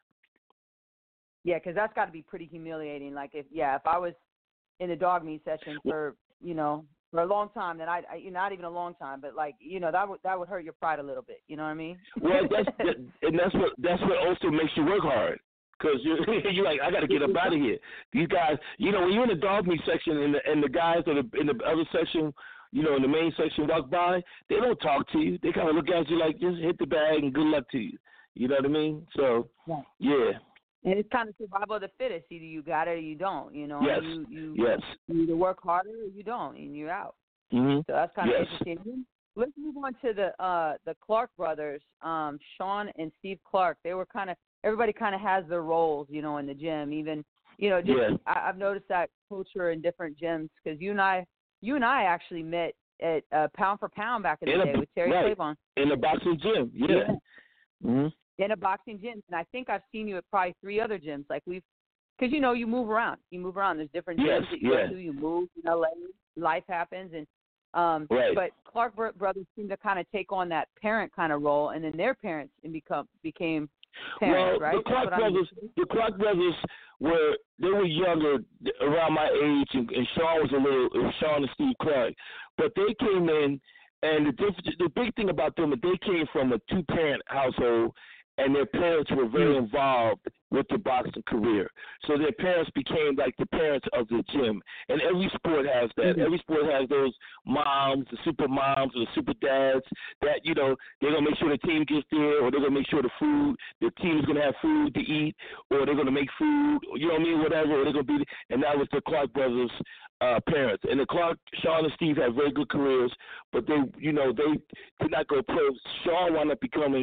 Yeah, because that's got to be pretty humiliating. Like, if yeah, if I was in the dog meat session for, you know, for a long time, then I, I not even a long time, but like, you know, that would that would hurt your pride a little bit. You know what I mean? Well, that's that, and that's what that's what also makes you work hard. Because you're, you're like, I got to get up out of here. These guys, you know, when you're in the dog meat section and the, and the guys that are in the other section, you know, in the main section walk by, they don't talk to you. They kind of look at you like, just hit the bag and good luck to you. You know what I mean? So, right. yeah. And it's kind of survival of the fittest. Either you got it or you don't, you know. Yes, you, you, yes. You either work harder or you don't, and you're out. Mm-hmm. So that's kind of yes. interesting. Let's move on to the uh, the Clark brothers, um, Sean and Steve Clark. They were kind of, everybody kind of has their roles, you know, in the gym. Even, you know, just, yeah. I, I've noticed that culture in different gyms because you and I, you and I actually met at uh, Pound for Pound back in the in day a, with Terry right. Clavon. In a boxing gym, yeah. yeah. Mm-hmm. In a boxing gym. And I think I've seen you at probably three other gyms. Like we've, because, you know, you move around. You move around. There's different gyms yes, that you yeah. go to. You move in L A. Life happens. And um, right. But Clark brothers seem to kind of take on that parent kind of role, and then their parents and become became parents, well, right? the Clark brothers, the Clark brothers were they were younger, around my age, and, and Sean was a little, Sean and Steve Clark, but they came in, and the diff- the big thing about them is they came from a two parent household. And their parents were very involved with the boxing career. So their parents became like the parents of the gym. And every sport has that. Mm-hmm. Every sport has those moms, the super moms or the super dads that, you know, they're going to make sure the team gets there, or they're going to make sure the food, the team is going to have food to eat, or they're going to make food, you know what I mean, whatever, or they're going to be, and that was the Clark brothers' uh, parents. And the Clark, Sean and Steve had very good careers, but they, you know, they did not go pro. Sean wound up becoming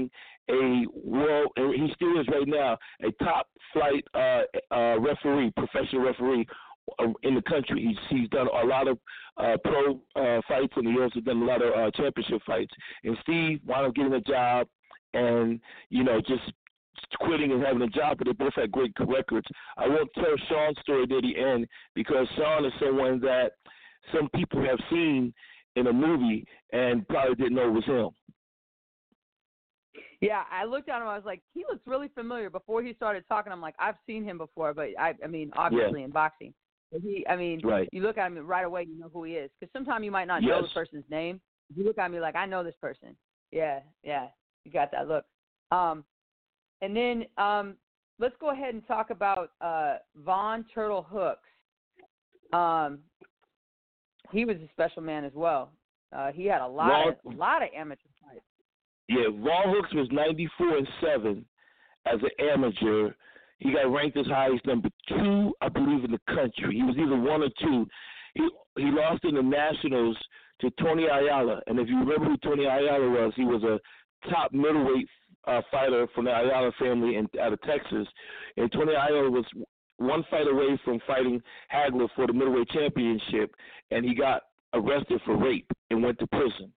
a world, and he still is right now, a top flight uh, uh, referee, professional referee uh, in the country. He's he's done a lot of uh, pro uh, fights, and he also done a lot of uh, championship fights. And Steve wound up getting a job, and you know just quitting and having a job, but they both had great records. I won't tell Sean's story near the end because Sean is someone that some people have seen in a movie and probably didn't know it was him. Yeah, I looked at him. I was like, he looks really familiar. Before he started talking, I'm like, I've seen him before, but I, I mean, obviously yeah. in boxing. But he, I mean, right. you look at him right away, you know who he is. Because sometimes you might not yes. know the person's name. You look at me like, I know this person. Yeah, yeah, you got that look. Um, and then um, let's go ahead and talk about uh, Vaughn Turtle Hooks. Um, he was a special man as well. Uh, he had a lot Vaughn, of a lot of amateur fights. Yeah, Vaughn Hooks was ninety-four and seven as an amateur. He got ranked as high as number two, I believe, in the country. He was either one or two. He he lost in the nationals to Tony Ayala, and if you remember who Tony Ayala was, he was a top middleweight uh, fighter from the Ayala family in, out of Texas. And Tony Ayala was one fight away from fighting Hagler for the middleweight championship, and he got arrested for rape and went to prison.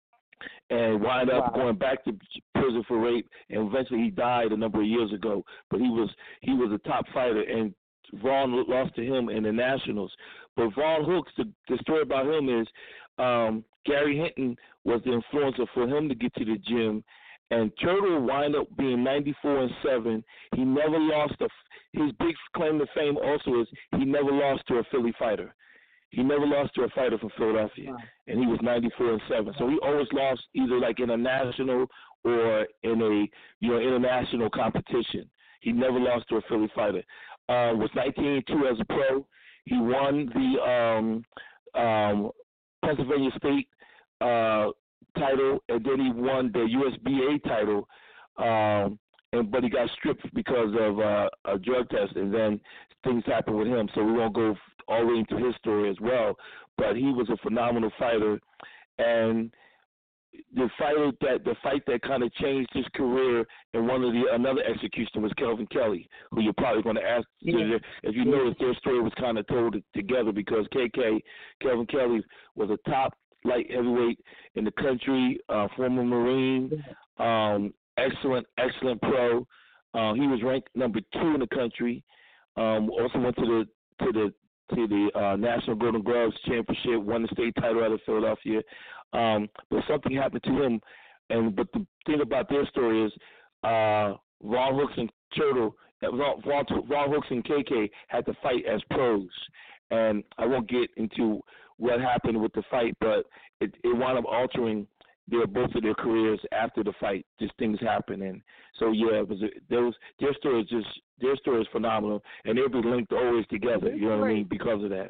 And wound up wow. going back to prison for rape, and eventually he died a number of years ago. But he was he was a top fighter, and Vaughn lost to him in the Nationals. But Vaughn Hooks, the, the story about him is um, Gary Hinton was the influencer for him to get to the gym, and Turtle wound up being ninety-four and seven. He never lost a. His big claim to fame also is he never lost to a Philly fighter. He never lost to a fighter from Philadelphia, wow. and he was ninety-four and seven. So he always lost either like in a national or in a you know international competition. He never lost to a Philly fighter. Uh, was nineteen and two as a pro. He won the um, um, Pennsylvania State uh, title, and then he won the U S B A title. Um, and but he got stripped because of uh, a drug test, and then things happened with him. So we won't go all the way into his story as well, but he was a phenomenal fighter, and the fighter that the fight that kind of changed his career in one of the another execution was Kelvin Kelly, who you're probably going to ask. Yeah. As you notice, their story was kind of told together because K K Kelvin Kelly was a top light heavyweight in the country, uh, former Marine, um, excellent excellent pro. Uh, he was ranked number two in the country. Um, also went to the to the to the uh, National Golden Gloves Championship, won the state title out of Philadelphia. Um, but something happened to him, and but the thing about their story is uh, Vaughn Hooks and Turtle, Vaughn, Vaughn Hooks and K K had to fight as pros, and I won't get into what happened with the fight, but it, it wound up altering their both of their careers after the fight. Just things happen, and so yeah, it was there was their story is just their story is phenomenal, and they'll be linked always together. You know what I mean? Because of that.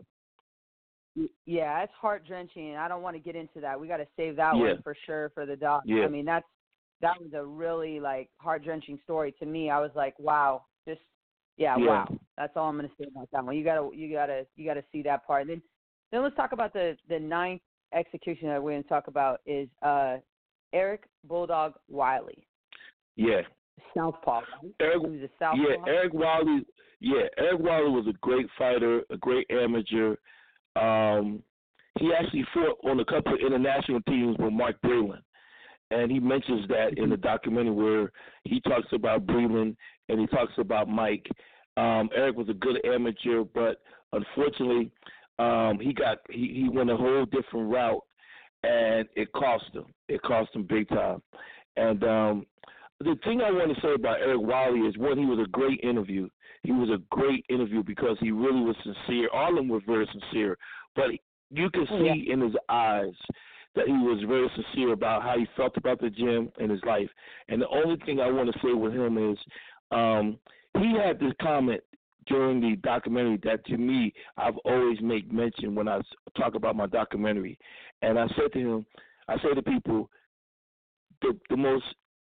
Yeah, it's heart drenching. I don't want to get into that. We got to save that yeah. one for sure for the doc. Yeah. I mean, that's that was a really like heart drenching story to me. I was like, wow, just yeah, yeah. wow. That's all I'm going to say about that one. You gotta you gotta you gotta see that part. Then then let's talk about the the ninth execution that we're going to talk about is uh, Eric Bulldog Wiley. Yeah. Southpaw. Eric, he was a Southpaw. Yeah, Eric Wiley. Yeah, Eric Wiley was a great fighter, a great amateur. Um, he actually fought on a couple of international teams with Mark Breland, and he mentions that in the documentary where he talks about Breland and he talks about Mike. Um, Eric was a good amateur, but unfortunately, um, he got he, he went a whole different route, and it cost him. It cost him big time. And um, the thing I want to say about Eric Wiley is, one, he was a great interview. He was a great interview because he really was sincere. All of them were very sincere, but you can see in his eyes that he was very sincere about how he felt about the gym and his life. And the only thing I want to say with him is um, he had this comment during the documentary that, to me, I've always make mention when I talk about my documentary. And I said to him, I say to people, the, the most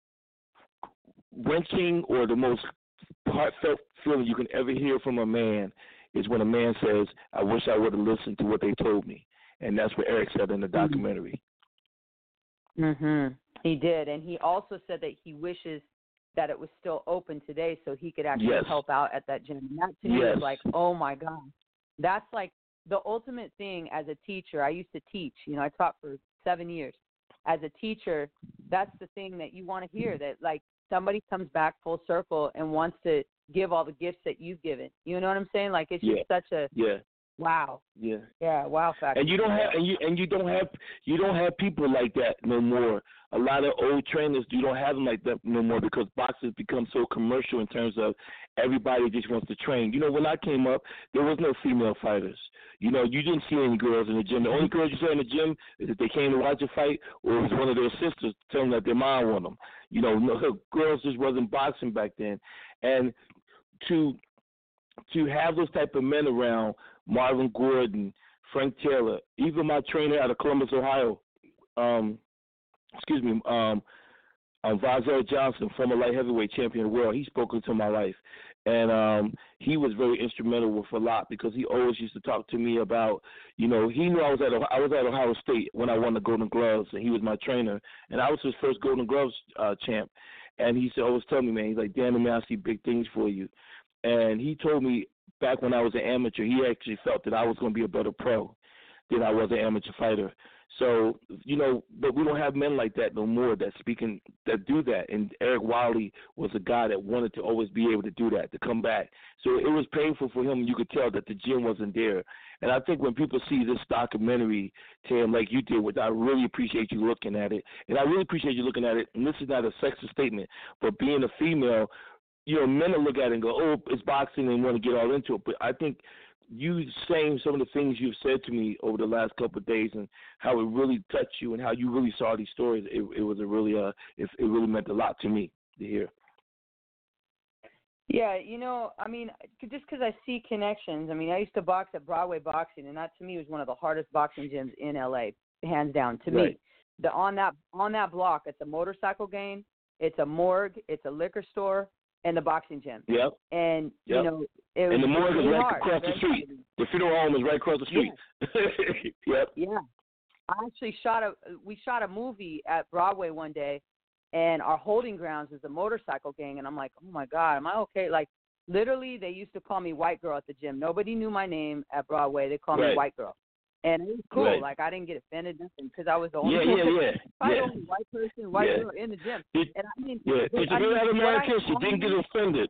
wrenching or the most heartfelt feeling you can ever hear from a man is when a man says, I wish I would have listened to what they told me. And that's what Eric said in the documentary. Mhm. He did, and he also said that he wishes that it was still open today so he could actually yes. help out at that gym. And that to me yes. was like, oh my God, that's like the ultimate thing as a teacher. I used to teach. You know, I taught for seven years. As a teacher, that's the thing that you want to hear. That like somebody comes back full circle and wants to give all the gifts that you've given. You know what I'm saying? Like it's yeah. just such a yeah. wow. Yeah. Yeah, wow factor. And you don't have and you and you don't have you don't have people like that no more. A lot of old trainers, you don't have them like that no more because boxing has become so commercial in terms of everybody just wants to train. You know, when I came up, there was no female fighters. You know, you didn't see any girls in the gym. The only girls you saw in the gym is if they came to watch a fight or it was one of their sisters telling them that their mom wanted them. You know, no, girls just wasn't boxing back then. And to to have those type of men around, Marvin Gordon, Frank Taylor, even my trainer out of Columbus, Ohio, um, excuse me, um, um, Vazel Johnson, former light heavyweight champion of the world, he spoke into my life. And um, he was very instrumental with a lot because he always used to talk to me about, you know, he knew I was at I was at Ohio State when I won the Golden Gloves, and he was my trainer, and I was his first Golden Gloves uh, champ. And he said, always tell me, man, he's like, Dan, man, I see big things for you. And he told me back when I was an amateur, he actually felt that I was going to be a better pro than I was an amateur fighter. So, you know, but we don't have men like that no more that speaking, that do that. And Eric Wiley was a guy that wanted to always be able to do that, to come back. So it was painful for him. You could tell that the gym wasn't there. And I think when people see this documentary, Tim, like you did, which I really appreciate you looking at it. And I really appreciate you looking at it. And this is not a sexist statement, but being a female, you know, men will look at it and go, oh, it's boxing and want to get all into it. But I think you saying some of the things you've said to me over the last couple of days and how it really touched you and how you really saw these stories, it, it was a really, uh, it, it really meant a lot to me to hear. Yeah, you know, I mean, just because I see connections. I mean, I used to box at Broadway Boxing, and that to me was one of the hardest boxing gyms in L A, hands down to right. me. The on that on that block, it's a motorcycle gang, it's a morgue, it's a liquor store, and the boxing gym. Yep. And yep. you know, it was and the morgue is right hard, across the street. Hard. The funeral home is right across the street. Yeah. Yep. Yeah. I actually shot a we shot a movie at Broadway one day, and our holding grounds was a motorcycle gang, and I'm like, oh my God, am I okay? Like literally, they used to call me White Girl at the gym. Nobody knew my name at Broadway. They called right. me White Girl. And it was cool. Right. Like, I didn't get offended nothing because I was the only, yeah, yeah, yeah. I yeah. only white person, white yeah. girl in the gym. Did, and I mean, yeah. Did you hear that, American? She didn't get offended.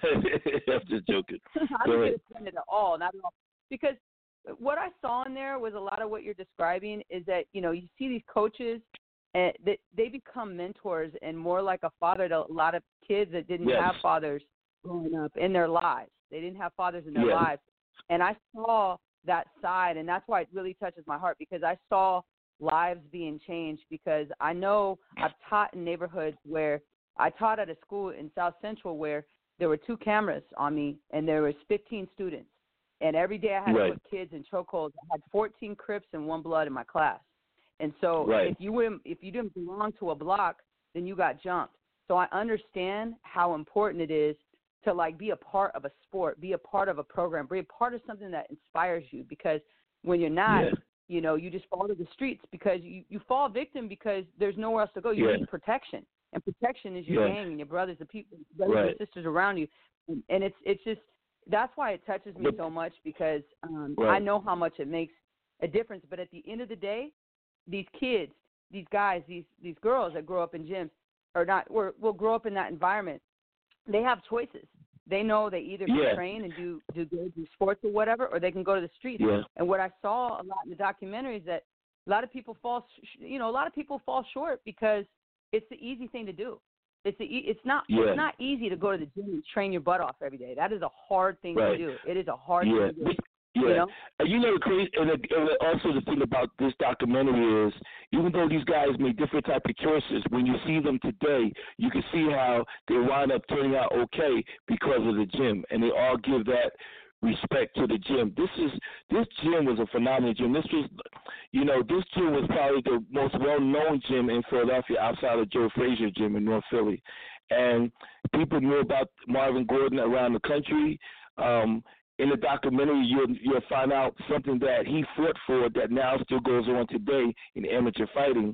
I'm just joking. I didn't get offended at all, not at all. Because what I saw in there was a lot of what you're describing is that, you know, you see these coaches and that they become mentors and more like a father to a lot of kids that didn't yes. have fathers growing up in their lives. They didn't have fathers in their yes. lives. And I saw that side, and that's why it really touches my heart, because I saw lives being changed. Because I know I've taught in neighborhoods where I taught at a school in South Central where there were two cameras on me and there was fifteen students, and every day I had right. to put kids in chokeholds. I had fourteen Crips and one Blood in my class, and so right. if you wouldn't, if you didn't belong to a block, then you got jumped. So I understand how important it is to like be a part of a sport, be a part of a program, be a part of something that inspires you, because when you're not, yeah. you know, you just fall to the streets because you, you fall victim because there's nowhere else to go. You yeah. need protection, and protection is your yeah. gang and your brothers, the people, brothers right. and sisters around you. And, and it's it's just, that's why it touches me but, so much, because um, right. I know how much it makes a difference. But at the end of the day, these kids, these guys, these these girls that grow up in gyms or not, or will grow up in that environment. They have choices. They know they either can yeah. train and do do good, do sports or whatever, or they can go to the streets. Yeah. And what I saw a lot in the documentary is that a lot of people fall, you know, a lot of people fall short because it's the easy thing to do. It's the it's not yeah. it's not easy to go to the gym and train your butt off every day. That is a hard thing right. to do. It is a hard yeah. thing to do. Yeah, you know, and you know the crazy, and, and also the thing about this documentary is, even though these guys made different type of choices, when you see them today, you can see how they wind up turning out okay because of the gym, and they all give that respect to the gym. This is this gym was a phenomenal gym. This was, you know, this gym was probably the most well-known gym in Philadelphia outside of Joe Frazier Gym in North Philly, and people knew about Marvin Gordon around the country. Um, In the documentary, you'll, you'll find out something that he fought for that now still goes on today in amateur fighting.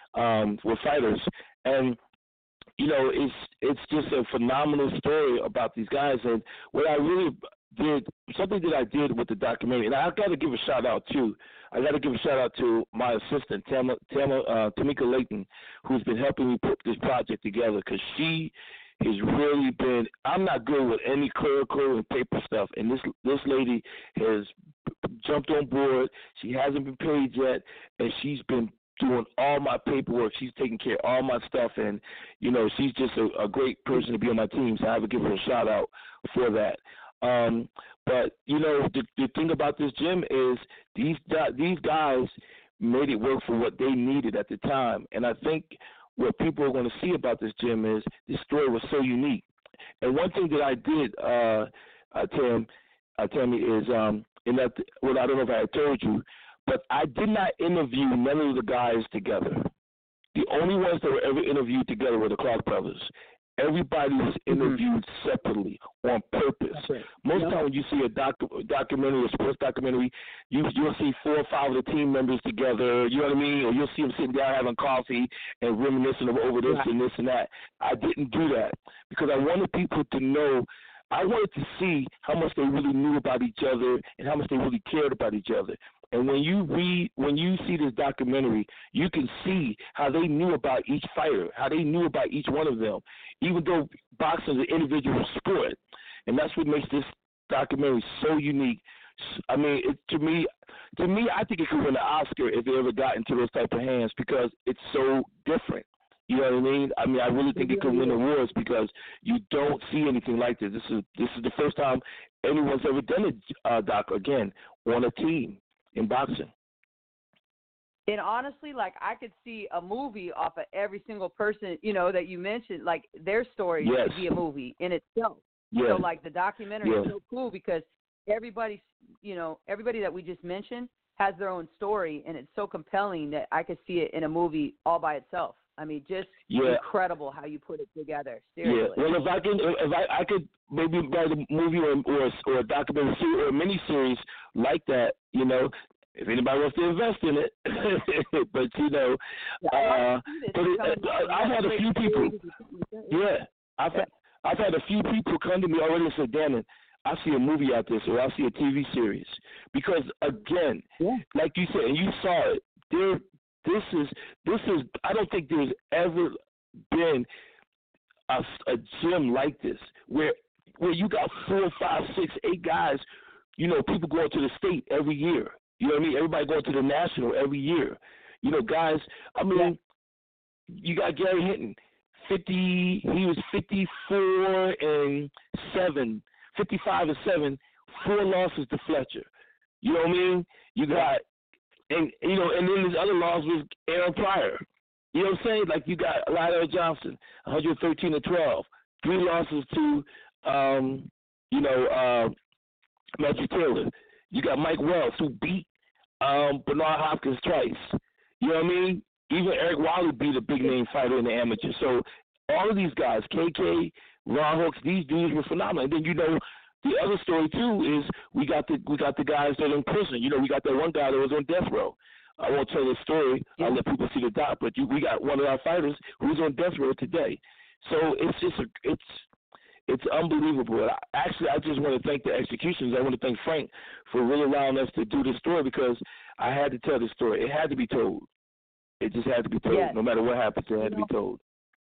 um, with fighters. And you know, it's it's just a phenomenal story about these guys. And what I really did, something that I did with the documentary, and I've got to give a shout out too. I got to give a shout out to my assistant, Tama, Tama, uh, Tamika Layton, who's been helping me put this project together, because she has really been. I'm not good with any clerical and paper stuff, and this this lady has jumped on board. She hasn't been paid yet, and she's been doing all my paperwork. She's taking care of all my stuff, and you know, she's just a, a great person to be on my team. So I have to give her a shout out for that. Um, but you know, the, the thing about this gym is these these guys made it work for what they needed at the time, and I think what people are going to see about this gym is this story was so unique. And one thing that I did, uh, uh, Tim, uh, Tammy, is um, in that, well, I don't know if I had told you, but I did not interview none of the guys together. The only ones that were ever interviewed together were the Clark brothers. Everybody was interviewed mm-hmm. separately on purpose. Right. Most yep. time when you see a docu- documentary, a sports documentary, you, you'll see four or five of the team members together, you know what I mean? Or you'll see them sitting down having coffee and reminiscing over this right. and this and that. I didn't do that because I wanted people to know, I wanted to see how much they really knew about each other and how much they really cared about each other. And when you read, when you see this documentary, you can see how they knew about each fighter, how they knew about each one of them, even though boxing is an individual sport. And that's what makes this documentary so unique. I mean, it, to me, to me, I think it could win an Oscar if it ever got into those type of hands because it's so different. You know what I mean? I mean, I really think it could win awards because you don't see anything like this. This is this is the first time anyone's ever done a uh, doc again on a team in boxing. And honestly, like, I could see a movie off of every single person, you know, that you mentioned. Like, their story yes. could be a movie in itself. Yes. So, like, the documentary yes. is so cool because everybody, you know, everybody that we just mentioned has their own story, and it's so compelling that I could see it in a movie all by itself. I mean, just yeah. incredible how you put it together. Seriously. Yeah. Well, if I can, if I, I could maybe write a movie or or, or a documentary or a miniseries like that, you know, if anybody wants to invest in it. But you know, yeah, uh, but it, uh, I've had a few people. Yeah, I've had, I've had a few people come to me already and say, "Dannon, I see a movie out there, or I see a T V series." Because again, yeah. like you said, and you saw it, there. This is this is. I don't think there's ever been a, a gym like this where where you got four, five, six, eight guys. You know, people going to the state every year. You know what I mean? Everybody going to the national every year. You know, guys. I mean, you got Gary Hinton, fifty. He was fifty-four and seven, fifty-five and seven, four losses to Fletcher. You know what I mean? You got. And, you know, and then his other loss was Aaron Pryor. You know what I'm saying? Like, you got Lionel Johnson, one hundred thirteen and twelve. Three losses to, um, you know, uh, Matthew Taylor. You got Mike Wells, who beat um, Bernard Hopkins twice. You know what I mean? Even Eric Wally beat a big-name fighter in the amateur. So all of these guys, K K, Ron Hooks, these dudes were phenomenal. And then, you know, the other story too is we got the we got the guys that are in prison. You know, we got that one guy that was on death row. I won't tell the story. Yeah. I'll let people see the doc. But you, we got one of our fighters who's on death row today. So it's just a, it's it's unbelievable. I, actually, I just want to thank the executioners. I want to thank Frank for really allowing us to do this story because I had to tell this story. It had to be told. It just had to be told. Yes. No matter what happens, it had to be told.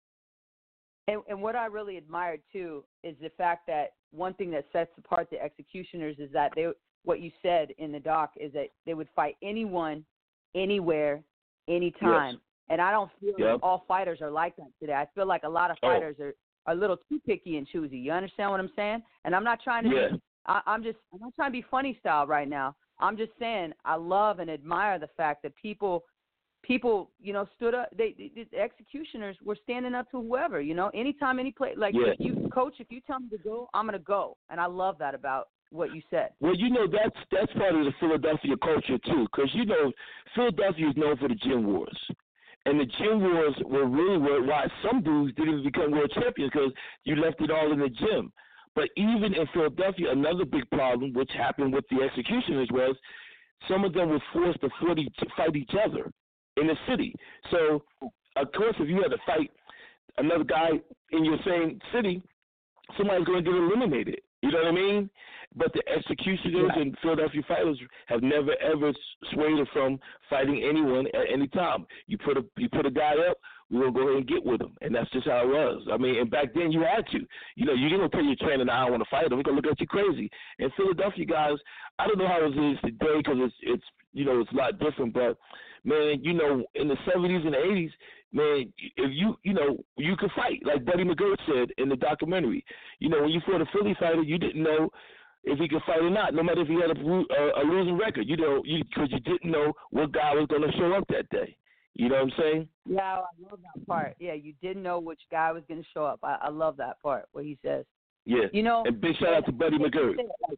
And, and what I really admired, too, is the fact that one thing that sets apart the executioners is that they, what you said in the doc is that they would fight anyone, anywhere, anytime. Yes. And I don't feel yep. like all fighters are like that today. I feel like a lot of fighters oh. are, are a little too picky and choosy. You understand what I'm saying? And I'm not trying to yeah. be, I, I'm just, I'm not trying to be funny style right now. I'm just saying I love and admire the fact that people – People, you know, stood up. They, they, the executioners were standing up to whoever, you know, anytime, any place. Like, yeah. if you, coach, if you tell me to go, I'm going to go. And I love that about what you said. Well, you know, that's that's part of the Philadelphia culture, too, because, you know, Philadelphia is known for the gym wars. And the gym wars were really why some dudes didn't even become world champions because you left it all in the gym. But even in Philadelphia, another big problem, which happened with the executioners, was some of them were forced to fight each other. in the city. So, of course, if you had to fight another guy in your same city, somebody's going to get eliminated. You know what I mean? But the executioners yeah. and Philadelphia fighters have never ever swayed from fighting anyone at any time. You put a you put a guy up, we're gonna go ahead and get with him, and that's just how it was. I mean, and back then you had to. You know, you didn't tell your trainer, "I don't want to fight him." We're gonna look at you crazy. And Philadelphia guys, I don't know how it is today because it's it's you know it's a lot different. But man, you know, in the seventies and eighties. Man, if you, you know, you could fight. Like Buddy McGirt said in the documentary. You know, when you fought a Philly fighter, you didn't know if he could fight or not, no matter if he had a, a, a losing record. You know, you because you didn't know what guy was going to show up that day. You know what I'm saying? Yeah, I love that part. Yeah, you didn't know which guy was going to show up. I, I love that part, what he says. Yeah. You know, and big shout out to Buddy McGirt. Like,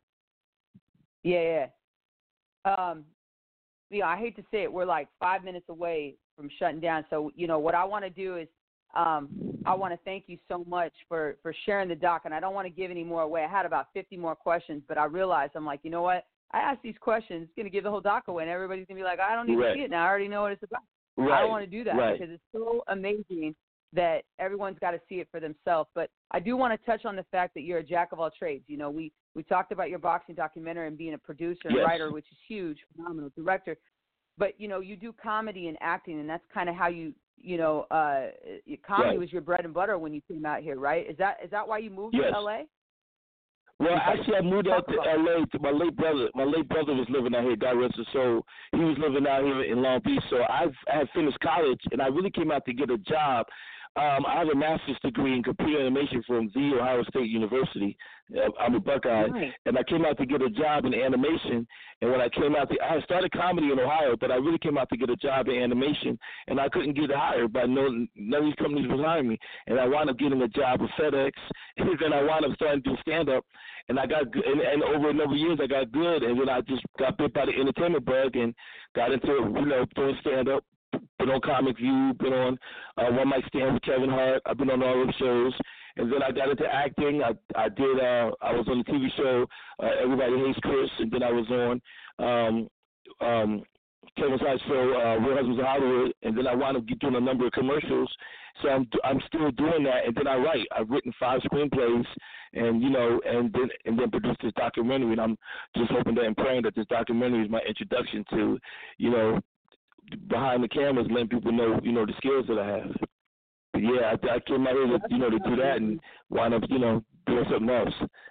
yeah, yeah. Um, you know, I hate to say it, we're like five minutes away from shutting down. So, you know, what I want to do is um, I want to thank you so much for, for sharing the doc, and I don't want to give any more away. I had about fifty more questions, but I realized, I'm like, you know what? I asked these questions, it's going to give the whole doc away, and everybody's going to be like, I don't need right. to see it now. I already know what it's about. Right. I don't want to do that right. because it's so amazing that everyone's got to see it for themselves. But I do want to touch on the fact that you're a jack of all trades. You know, we, we talked about your boxing documentary and being a producer and yes. writer, which is huge, phenomenal director. But, you know, you do comedy and acting, and that's kind of how you, you know, uh, comedy right. was your bread and butter when you came out here, right? Is that is that why you moved yes. to L A? Well, actually, I moved out to L A. To my late brother. My late brother was living out here. God rest his soul. He was living out here in Long Beach. So I've, I had finished college, and I really came out to get a job. Um, I have a master's degree in computer animation from The Ohio State University. I'm a Buckeye, nice. And I came out to get a job in animation. And when I came out, to, I started comedy in Ohio, but I really came out to get a job in animation, and I couldn't get hired by no none of these companies was hiring me. And I wound up getting a job with FedEx, and then I wound up starting to do stand up. And I got good, and, and over a number of years I got good, and then I just got bit by the entertainment bug and got into you know doing stand up. Been on Comic View, been on uh, One Mic Stand with Kevin Hart. I've been on all those shows, and then I got into acting. I I did. Uh, I was on the T V show uh, Everybody Hates Chris, and then I was on um, um, Kevin Hart's show uh, Real Husbands of Hollywood, and then I wound up doing a number of commercials. So I'm I'm still doing that, and then I write. I've written five screenplays, and you know, and then and then produced this documentary, and I'm just hoping that and praying that this documentary is my introduction to, you know. Behind the cameras, letting people know, you know, the skills that I have. But yeah, I, I came out here to, you know, to do that and wind up, you know, doing something else.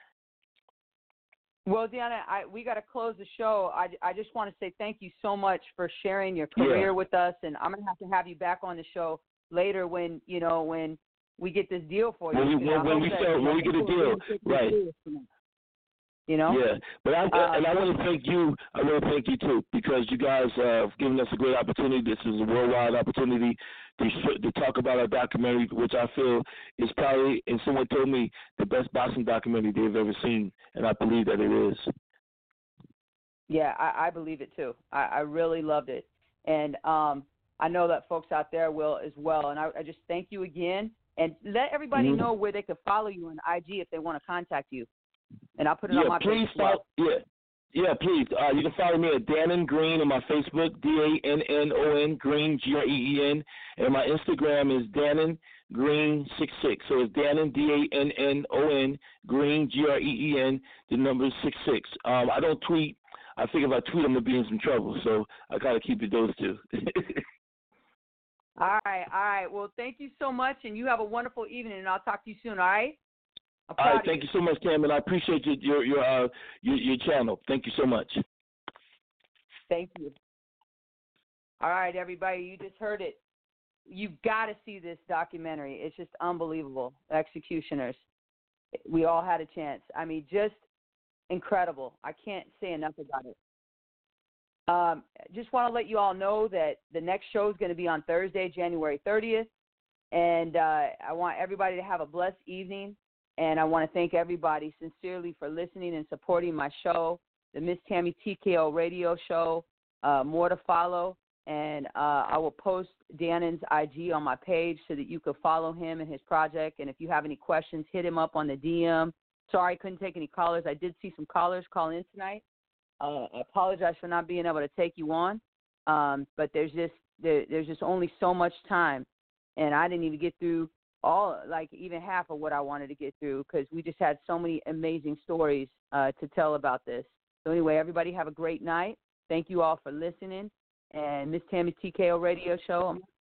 Well, Deanna, I, we got to close the show. I, I just want to say thank you so much for sharing your career yeah. with us, and I'm gonna have to have you back on the show later when you know when we get this deal for you. When we, when, when we sell, when we get a deal, right? You know? Yeah, but I uh, and I want to thank you. I want to thank you too because you guys uh, have given us a great opportunity. This is a worldwide opportunity to sh- to talk about our documentary, which I feel is probably, and someone told me, the best boxing documentary they've ever seen, and I believe that it is. Yeah, I, I believe it too. I, I really loved it, and um, I know that folks out there will as well. And I, I just thank you again, and let everybody mm-hmm. know where they can follow you on I G if they want to contact you. And I'll put it yeah, on my please page as well. Follow, yeah, yeah, please. Uh, you can follow me at Dannon Green on my Facebook, D A N N O N, Green, G R E E N. And my Instagram is Dannon Green six six. So it's Dannon, D A N N O N, Green, G R E E N, the number is six six. Um, I don't tweet. I think if I tweet, I'm going to be in some trouble. So I got to keep it those two. All right, all right. Well, thank you so much, and you have a wonderful evening, and I'll talk to you soon, all right? All right, thank you. you so much, Cam, and I appreciate your your your, uh, your your channel. Thank you so much. Thank you. All right, everybody, you just heard it. You've got to see this documentary. It's just unbelievable. Executioners. We all had a chance. I mean, just incredible. I can't say enough about it. Um, just want to let you all know that the next show is going to be on Thursday, January thirtieth, and uh, I want everybody to have a blessed evening. And I want to thank everybody sincerely for listening and supporting my show, the Miss Tammy T K O radio show. Uh, more to follow. And uh, I will post Dannon's I G on my page so that you can follow him and his project. And if you have any questions, hit him up on the D M. Sorry I couldn't take any callers. I did see some callers call in tonight. Uh, I apologize for not being able to take you on. Um, but there's just there, there's just only so much time, and I didn't even get through all, like even half of what I wanted to get through because we just had so many amazing stories uh, to tell about this. So anyway, everybody have a great night. Thank you all for listening. And Miss Tammy's T K O Radio Show,